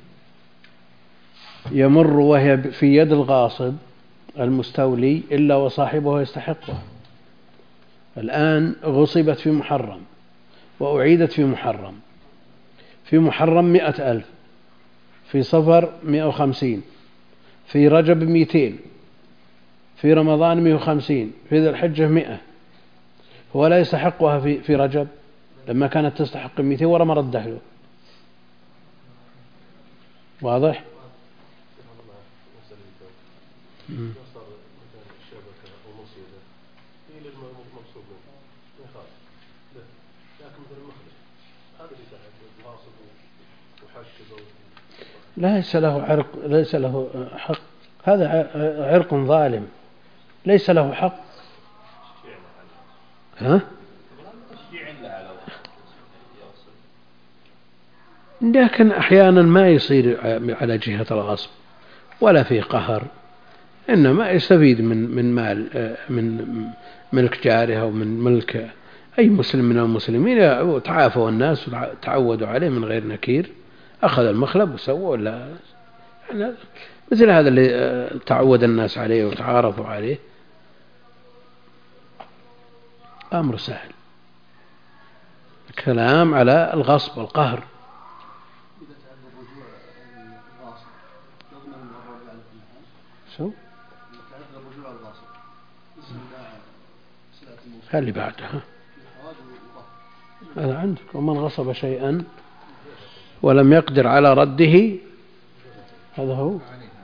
يمر وهي في يد الغاصب المستولي إلا وصاحبه يستحقها. الآن غصبت في محرم وأعيدت في محرم، في محرم مئة ألف، في صفر مئة وخمسين، في رجب مئتين، في رمضان مئة وخمسين، في ذي الحجة مئة، هو لا يستحقها في, في رجب لما كانت تستحق مئتين ورا ما رده له. واضح؟ مم. ليس له عرق، ليس له حق، هذا عرق ظالم، ليس له حق. ها؟ لكن أحيانا ما يصير على جهة الغصب ولا في قهر، إنما يستفيد من من مال من ملك جاره أو من ملك أي مسلم من المسلمين، تعافوا الناس وتعودوا عليه من غير نكير، أخذ المخلب وسوى، ولا يعني مثل هذا اللي تعود الناس عليه وتعارفوا عليه، أمر سهل. كلام على الغصب والقهر. شو؟ اللي بعدها هذا عندك، ومن غصب شيئا ولم يقدر على رده، هذا هو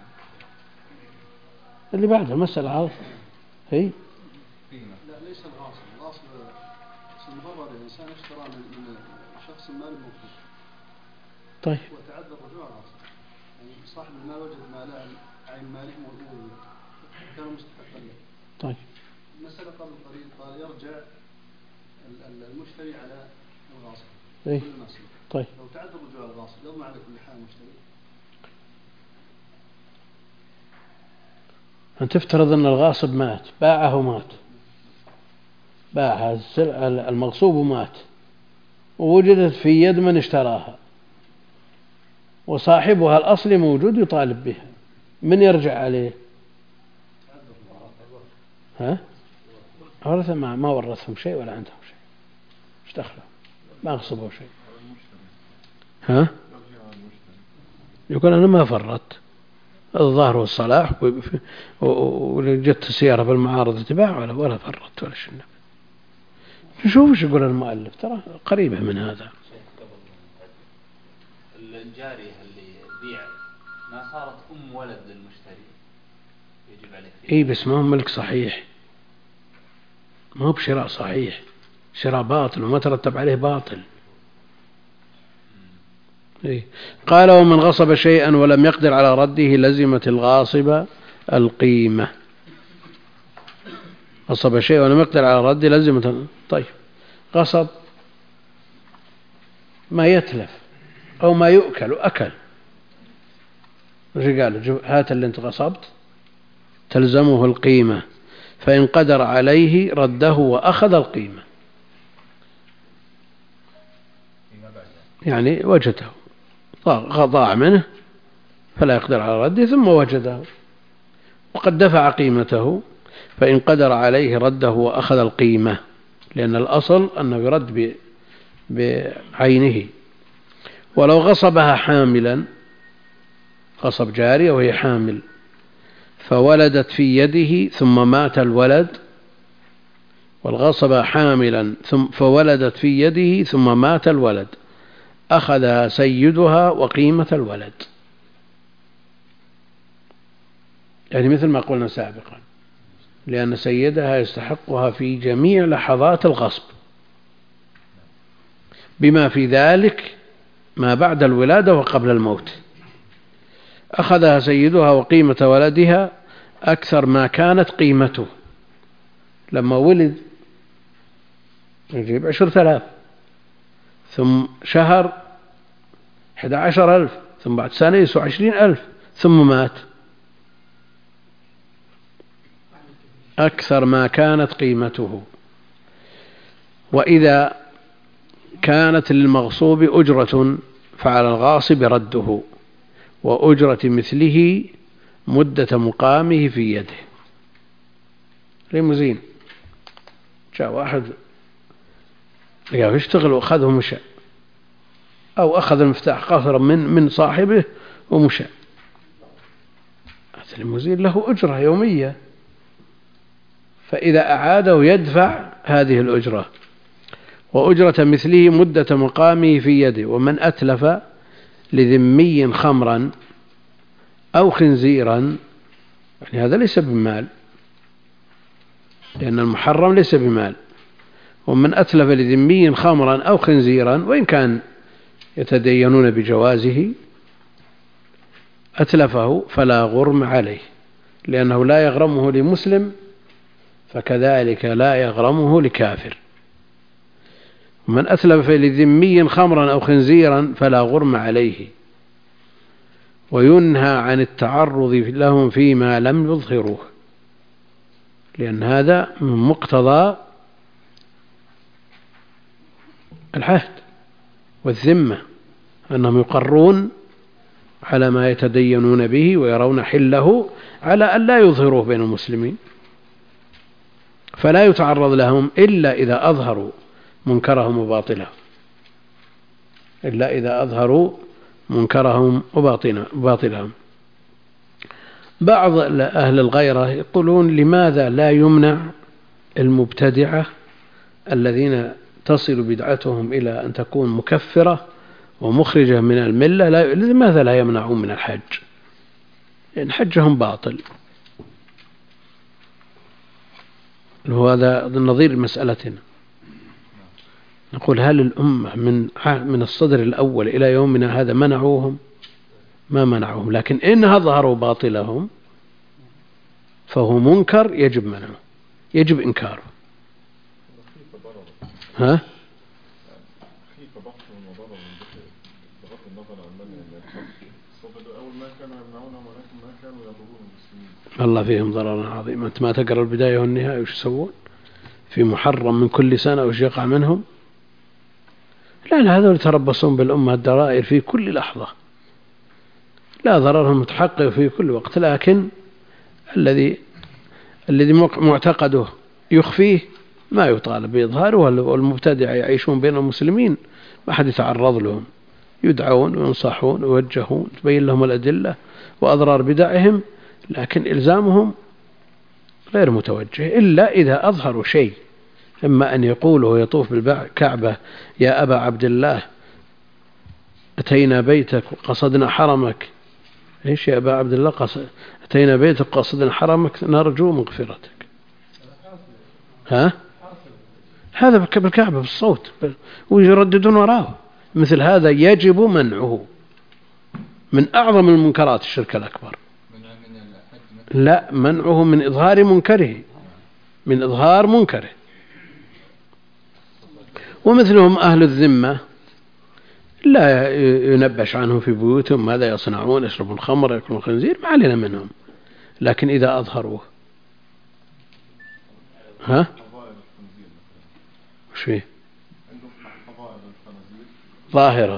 اللي بعدها مسألة عرض هي. لا ليس الغاصب، الغاصب المغرر الإنسان اشترى من شخص مال موجود. طيب. وتعذر رجوع الغاصب، يعني صاحب المال وجد ماله عين ماله موجود كان مستحقا له. طيب. المسألة قبل قليل قال يرجع المشتري على الغاصب. إيه؟ طيب. لو تعذر رجوع الغاصب لو ما على كل حال مشتري. أن تفترض أن الغاصب مات، باعه مات، باع المغصوب ومات، ووجدت في يد من اشتراها، وصاحبها الأصلي موجود يطالب بها، من يرجع عليه؟ ها؟ ورثة ما ما ورثهم شيء ولا عندهم شيء، ايش دخله؟ ما غصبوا شيء. ها؟ يقول أنا ما فرطت، الظاهر والصلاح، وجدت السيارة بالمعارض تباع ولا ولا فرطت ولا شيء. نشوف ايش يقول المؤلف، ترى قريبة من هذا. الجارية اللي بيع ما صارت أم ولد للمشتري يجب عليه. إيه بس ما هو ملك صحيح، ما هو بشراء صحيح، شراء باطل وما ترتب عليه باطل. إيه؟ قال ومن غصب شيئا ولم يقدر على رده لزمت الغاصب القيمة. غصب شيئا ولم يقدر على رده لزمت. طيب غصب ما يتلف أو ما يؤكل وأكل، قال هات اللي انت غصبت تلزمه القيمة، فإن قدر عليه رده وأخذ القيمة، يعني وجده ضاع منه فلا يقدر على رده ثم وجده وقد دفع قيمته، فإن قدر عليه رده وأخذ القيمة، لأن الأصل أنه يرد بعينه. ولو غصبها حاملا، غصب جارية وهي حامل فولدت في يده ثم مات الولد، والغصب حاملا ثم فولدت في يده ثم مات الولد، أخذها سيدها وقيمة الولد، يعني مثل ما قلنا سابقا، لأن سيدها يستحقها في جميع لحظات الغصب، بما في ذلك ما بعد الولادة وقبل الموت. أخذها سيدها وقيمة ولدها أكثر ما كانت قيمته، لما ولد يجيب عشرة آلاف، ثم شهر أحد عشر ألف، ثم بعد سنة يسوى عشرين ألف، ثم مات أكثر ما كانت قيمته. وإذا كانت للمغصوب أجرة فعلى الغاصب رده، وأجرة مثله مدة مقامه في يده. ليموزين جاء واحد يشتغل وأخذه مشى، أو أخذ المفتاح قصرا من من صاحبه ومشى، هذا الليموزين له أجرة يومية، فإذا أعاده يدفع هذه الأجرة. وأجرة مثله مدة مقامه في يده. ومن أتلف لذمي خمرا أو خنزيرا، يعني هذا ليس بمال، لأن المحرم ليس بمال. ومن أتلف لذمي خمرا أو خنزيرا، وإن كان يتدينون بجوازه، أتلفه فلا غرم عليه، لأنه لا يغرمه لمسلم فكذلك لا يغرمه لكافر. من أتلف لذمي خمرا أو خنزيرا فلا غرم عليه، وينهى عن التعرض لهم فيما لم يظهروه، لأن هذا من مقتضى العهد والذمة، أنهم يقرون على ما يتدينون به ويرون حله على أن لا يظهروه بين المسلمين، فلا يتعرض لهم إلا إذا أظهروا منكرهم وباطلهم، إلا إذا أظهروا منكرهم وباطلهم. بعض أهل الغيرة يقولون لماذا لا يمنع المبتدعة الذين تصل بدعتهم إلى أن تكون مكفرة ومخرجة من الملة، لماذا لا يمنعون من الحج؟ لأن حجهم باطل. وهذا نظير مسألتنا. نقول هل الأمة من من الصدر الأول إلى يومنا هذا منعوهم؟ ما منعوهم، لكن إن أظهروا باطلهم فهو منكر يجب منعه، يجب إنكاره. ها؟ الله فيهم ضررا عظيما. أنت ما تقرأ البداية والنهاية وش يسوون في محرم من كل سنة وش يقع منهم؟ لا لا، هذول يتربصون بالأمة الدرائر في كل لحظة، لا ضررهم متحقق في كل وقت، لكن الذي الذي معتقده يخفيه ما يطالب بإظهاره، والمبتدع يعيشون بين المسلمين ما حد يتعرض لهم، يدعون وينصحون ويوجهون، تبين لهم الأدلة وأضرار بدعهم، لكن إلزامهم غير متوجه إلا إذا أظهروا شيء، إما أن يقوله ويطوف بالكعبة يا أبا عبد الله أتينا بيتك وقصدنا حرمك، إيش يا أبا عبد الله قصد أتينا بيتك وقصدنا حرمك نرجو مغفرتك، ها؟ هذا بالكعبة بالصوت ويرددون وراه، مثل هذا يجب منعه، من أعظم المنكرات الشرك الأكبر. لا، منعه من إظهار منكره، من إظهار منكره. ومثلهم أهل الذمة لا ينبش عنهم في بيوتهم ماذا يصنعون، يشربون الخمر يأكلون الخنزير، ما علينا منهم، لكن إذا أظهروه. ها؟ وش فيه؟ ظاهرة،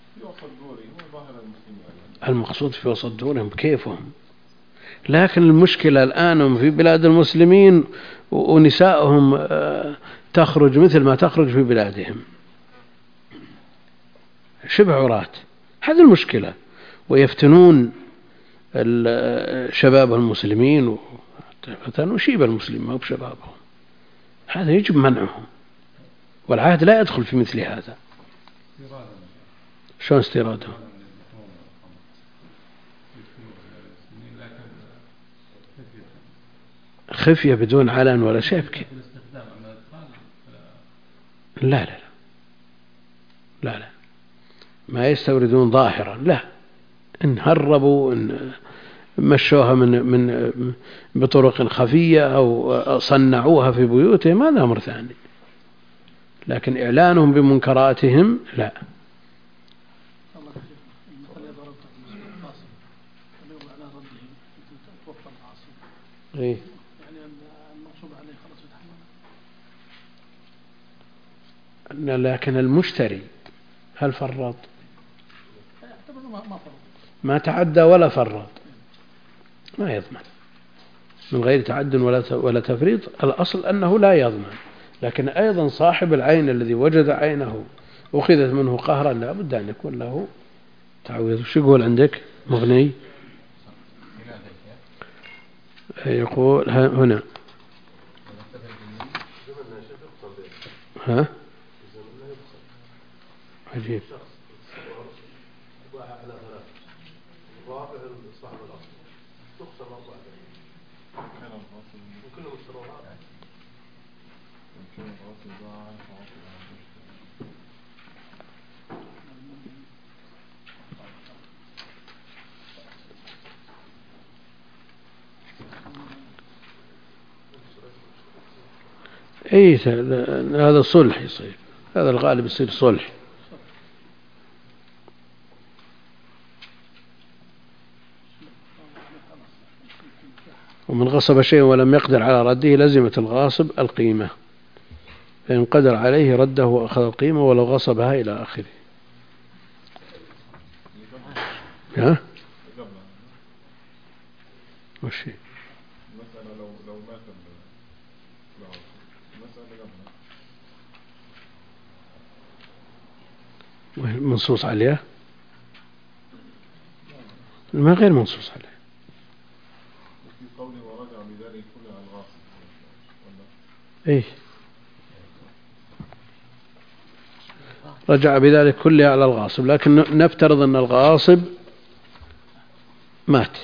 المقصود في وسط دورهم كيفهم، لكن المشكلة الآن في بلاد المسلمين ونسائهم تخرج مثل ما تخرج في بلادهم شبه عراة، هذه المشكلة، ويفتنون شباب المسلمين وشيب المسلمين ما بشبابهم، هذا يجب منعهم، والعهد لا يدخل في مثل هذا. شلون استيرادهم؟ خفية بدون علن ولا شيء. لا لا لا لا، ما يستوردون ظاهرا، لا، إن هربوا إن مشوها من من بطرق خفية أو صنعوها في بيوتهم هذا أمر ثاني، لكن إعلانهم بمنكراتهم لا. إيه؟ لكن المشتري هل فرط؟ ما تعدى ولا فرط ما يضمن، من غير تعد ولا تفريط، الأصل أنه لا يضمن، لكن أيضا صاحب العين الذي وجد عينه أخذت منه قهرا لا بد أن يكون له تعويض. شو يقول عندك مغني؟ يقول هنا ها عجيب. اي هذا صلح يصير. هذا الغالب يصير صلح. ومن غصب شيء ولم يقدر على رده لزمت الغاصب القيمة، فإن قدر عليه رده وأخذ القيمة ولو غصبها إلى آخره. ها؟ وش هي؟ المسألة لو لو مات المسألة قبل منصوص عليها؟ ما غير منصوص عليه. في قوله ورجع بذلك كله على الغاصب. إيه رجع بذلك كله على الغاصب، لكن نفترض أن الغاصب مات.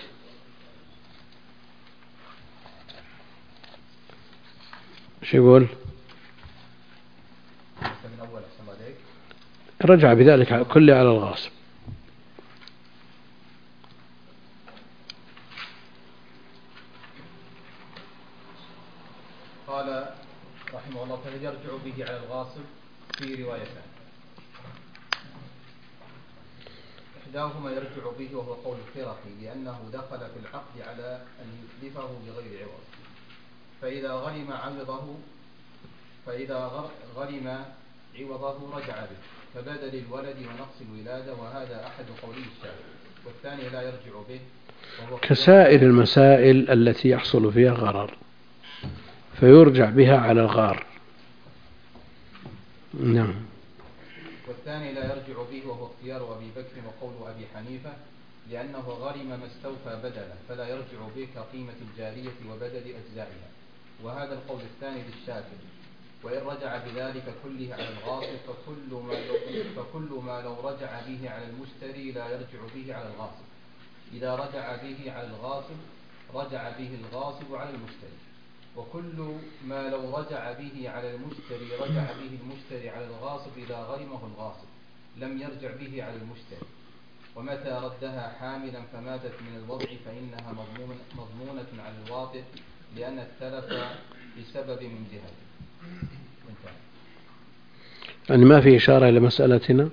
شو يقول؟ رجع بذلك كله على الغاصب. قال رحمه الله تعالى يرجع به على الغاصب في روايتان، إحداهما يرجع به وهو قول الخرقي لأنه دخل في العقد على أن يتلفه بغير عوض، فإذا غرم عوضه فإذا غرم عوضه رجع به كبدل الولد ونقص الولادة، وهذا أحد قولي الشافعي. والثاني لا يرجع به وهو كسائر المسائل التي يحصل فيها غرر فيرجع بها على الغار. نعم. والثاني لا يرجع به وهو اختيار أبي بكر وقول أبي حنيفة لأنه غرم ما استوفى بدلا فلا يرجع به كقيمة الجارية وبدل أجزائها، وهذا القول الثاني للشافعي. وإن رجع بذلك كله على الغاصب فكل ما لو, فكل ما لو رجع به على المشتري لا يرجع به على الغاصب. إذا رجع به على الغاصب رجع به الغاصب على المشتري، وكل ما لو رجع به على المشتري رجع به المشتري على الغاصب إذا غرمه الغاصب لم يرجع به على المشتري. ومتى ردها حاملا فماتت من الوضع فإنها مضمونة على الواطئ لأن التلف بسبب من جهته. يعني ما في إشارة إلى مسألتنا.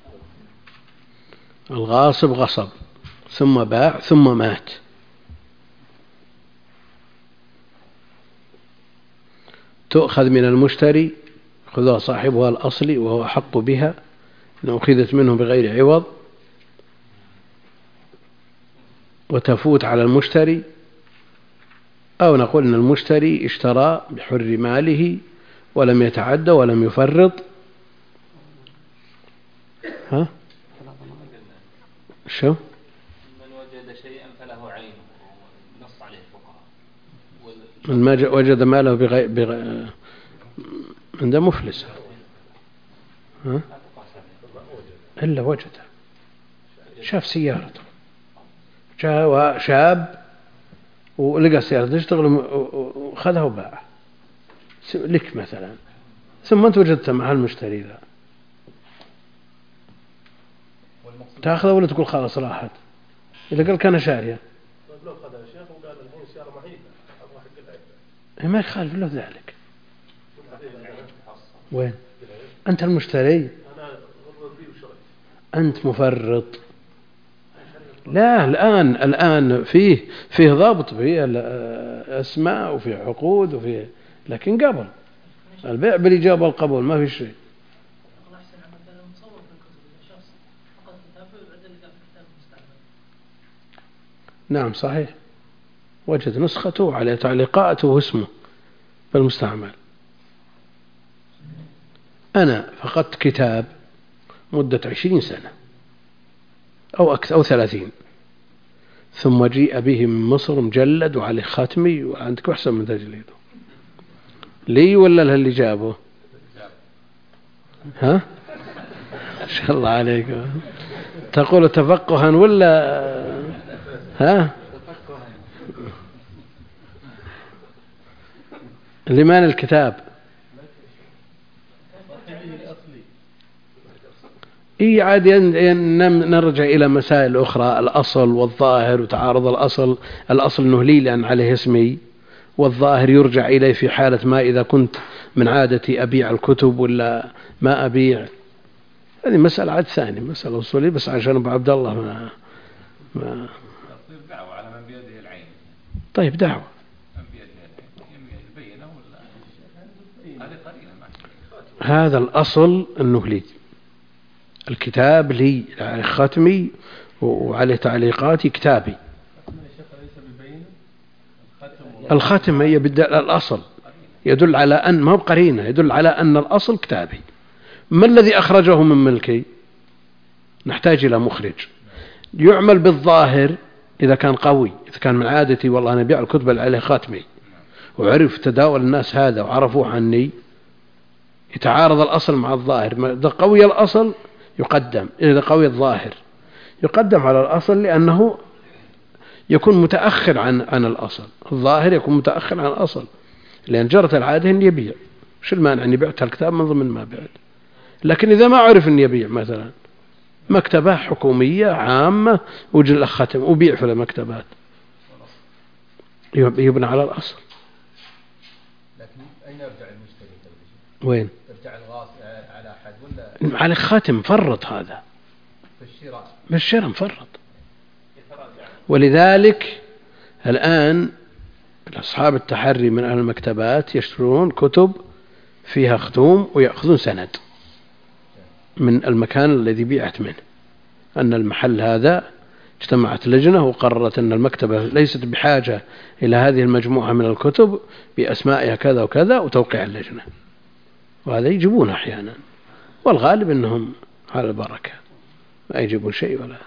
الغاصب غصب ثم باع ثم مات، تؤخذ من المشتري خذها صاحبها الأصلي وهو أحق بها إن أخذت منه بغير عوض، وتفوت على المشتري، أو نقول إن المشتري اشترى بحر ماله ولم يتعدى ولم يفرط. ها؟ شو؟ من وجد شيئا فله عينه نص عليه الفقهاء. من وجد ماله بغير بغير عنده مفلس. ها؟ إلا وجده، شاف سيارته، جاء شاب ولقى سيارته تشتغل وخذها وباعها لك مثلا، ثم أنت وجدت مع المشتري ذا، تأخذها ولا تقول خلاص راحت؟ إذا قال كان شاريا ما يخالف له ذلك. وين أنت المشتري؟ أنت مفرط. لا الآن الآن فيه فيه ضابط، فيه أسماء وفيه عقود وفيه، لكن قبل البيع بالإجابة والقبول ما في شيء. نعم صحيح، وجد نسخته على تعليقاته واسمه بالمستعمل. أنا فقدت كتاب مدة عشرين سنة أو أكثر أو ثلاثين، ثم جيء به من مصر مجلد وعليه ختمي، وعندك أحسن من تجليده لي ولا له اللي جابه؟ ها؟ إن شاء الله عليك. تقول تفقها ولا ها؟ لمن الكتاب؟ إيه عاد نرجع إلى مسائل أخرى، الأصل والظاهر وتعارض الأصل، الأصل أنه لي لأن عليه اسمي، والظاهر يرجع إليه في حالة ما إذا كنت من عادتي أبيع الكتب ولا ما أبيع. هذه مسألة عاد ثانية، مسألة أصولية، بس عشان أبو عبد الله ما ما دعوة على من بيده العين. طيب دعوة هذا الأصل أنه لي الكتاب لي ختمي وعليه تعليقاتي كتابي. الختم هي الأصل يدل على أن ما بقرينة يدل على أن الأصل كتابي. ما الذي أخرجه من ملكي؟ نحتاج إلى مخرج يعمل بالظاهر. إذا كان قوي، إذا كان من عادتي والله أنا أبيع الكتب اللي عليه خاتمي وعرف تداول الناس هذا وعرفوه عني، يتعارض الأصل مع الظاهر. إذا قوي الأصل يقدم، إذا قوي الظاهر يقدم على الأصل، لأنه يكون متأخر عن عن الأصل. الظاهر يكون متأخر عن الأصل، لأن جرت العادة أن يبيع. شو المانع أن يبيع الكتاب من ضمن ما بعد؟ لكن إذا ما عرف أن يبيع مثلا مكتبة حكومية عامة وجل ختم وبيع في المكتبات، يبنى على الأصل. لكن أين يرجع المشتري؟ وين؟ يرجع الغاصب على أحد ولا على خاتم فرط؟ هذا في الشراء، في الشراء مفرط. ولذلك الآن أصحاب التحري من أهل المكتبات يشترون كتب فيها ختوم ويأخذون سند من المكان الذي بيعت منه، أن المحل هذا اجتمعت لجنة وقررت أن المكتبة ليست بحاجة إلى هذه المجموعة من الكتب بأسمائها كذا وكذا، وتوقيع اللجنة. وهذا يجيبون أحيانا، والغالب أنهم على البركة ما يجيبون شيء ولا.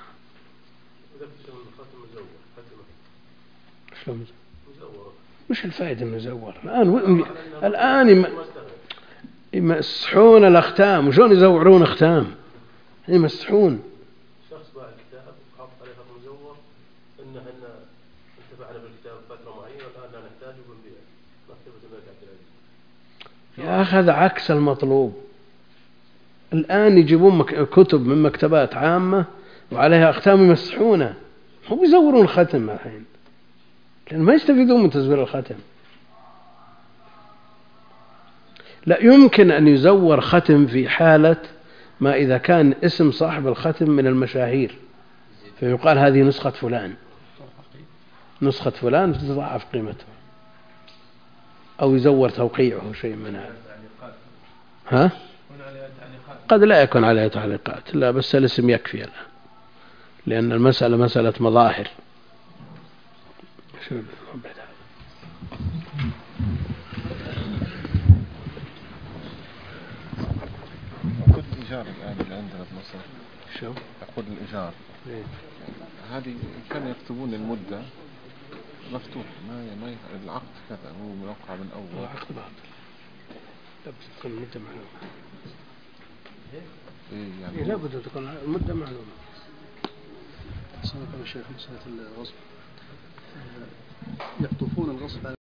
مش الفائدة انه يزور الآن الآن يمسحون الأختام. وشون يزورون أختام؟ يمسحون. شخص باع الكتاب حط عليه خط مزور إنه إن انتفعنا بالكتاب فترة معينة والآن لا نحتاجه ونبيعه. مكتبة الملك عبد العزيز. يا أخي هذا عكس المطلوب. الآن يجيبون كتب من مكتبات عامة وعليها أختام يمسحونها، هم يزورون الختم الحين لأن ما يستفيدون من تزوير الختم. لا يمكن أن يزور ختم في حالة ما إذا كان اسم صاحب الختم من المشاهير، فيقال هذه نسخة فلان، نسخة فلان تضاعف قيمته، أو يزور توقيعه شيء من هذا. ها؟ قد لا يكون عليها تعليقات، لا بس الاسم يكفي الآن، لأن المسألة مسألة مظاهر. كل الإيجار الآن اللي عندنا بمصر شو؟ عقود الإيجار إيه؟ هذه كانوا يكتبون المدة مفتوح، ما ما العقد كذا هو موقع من أول. العقد باطل، لا بد تكون المدة معلومة. إيه يعني إيه لا بد تكون المدة معلومة. سنة يا شيخ مسألة الغصب يقطفون الغصب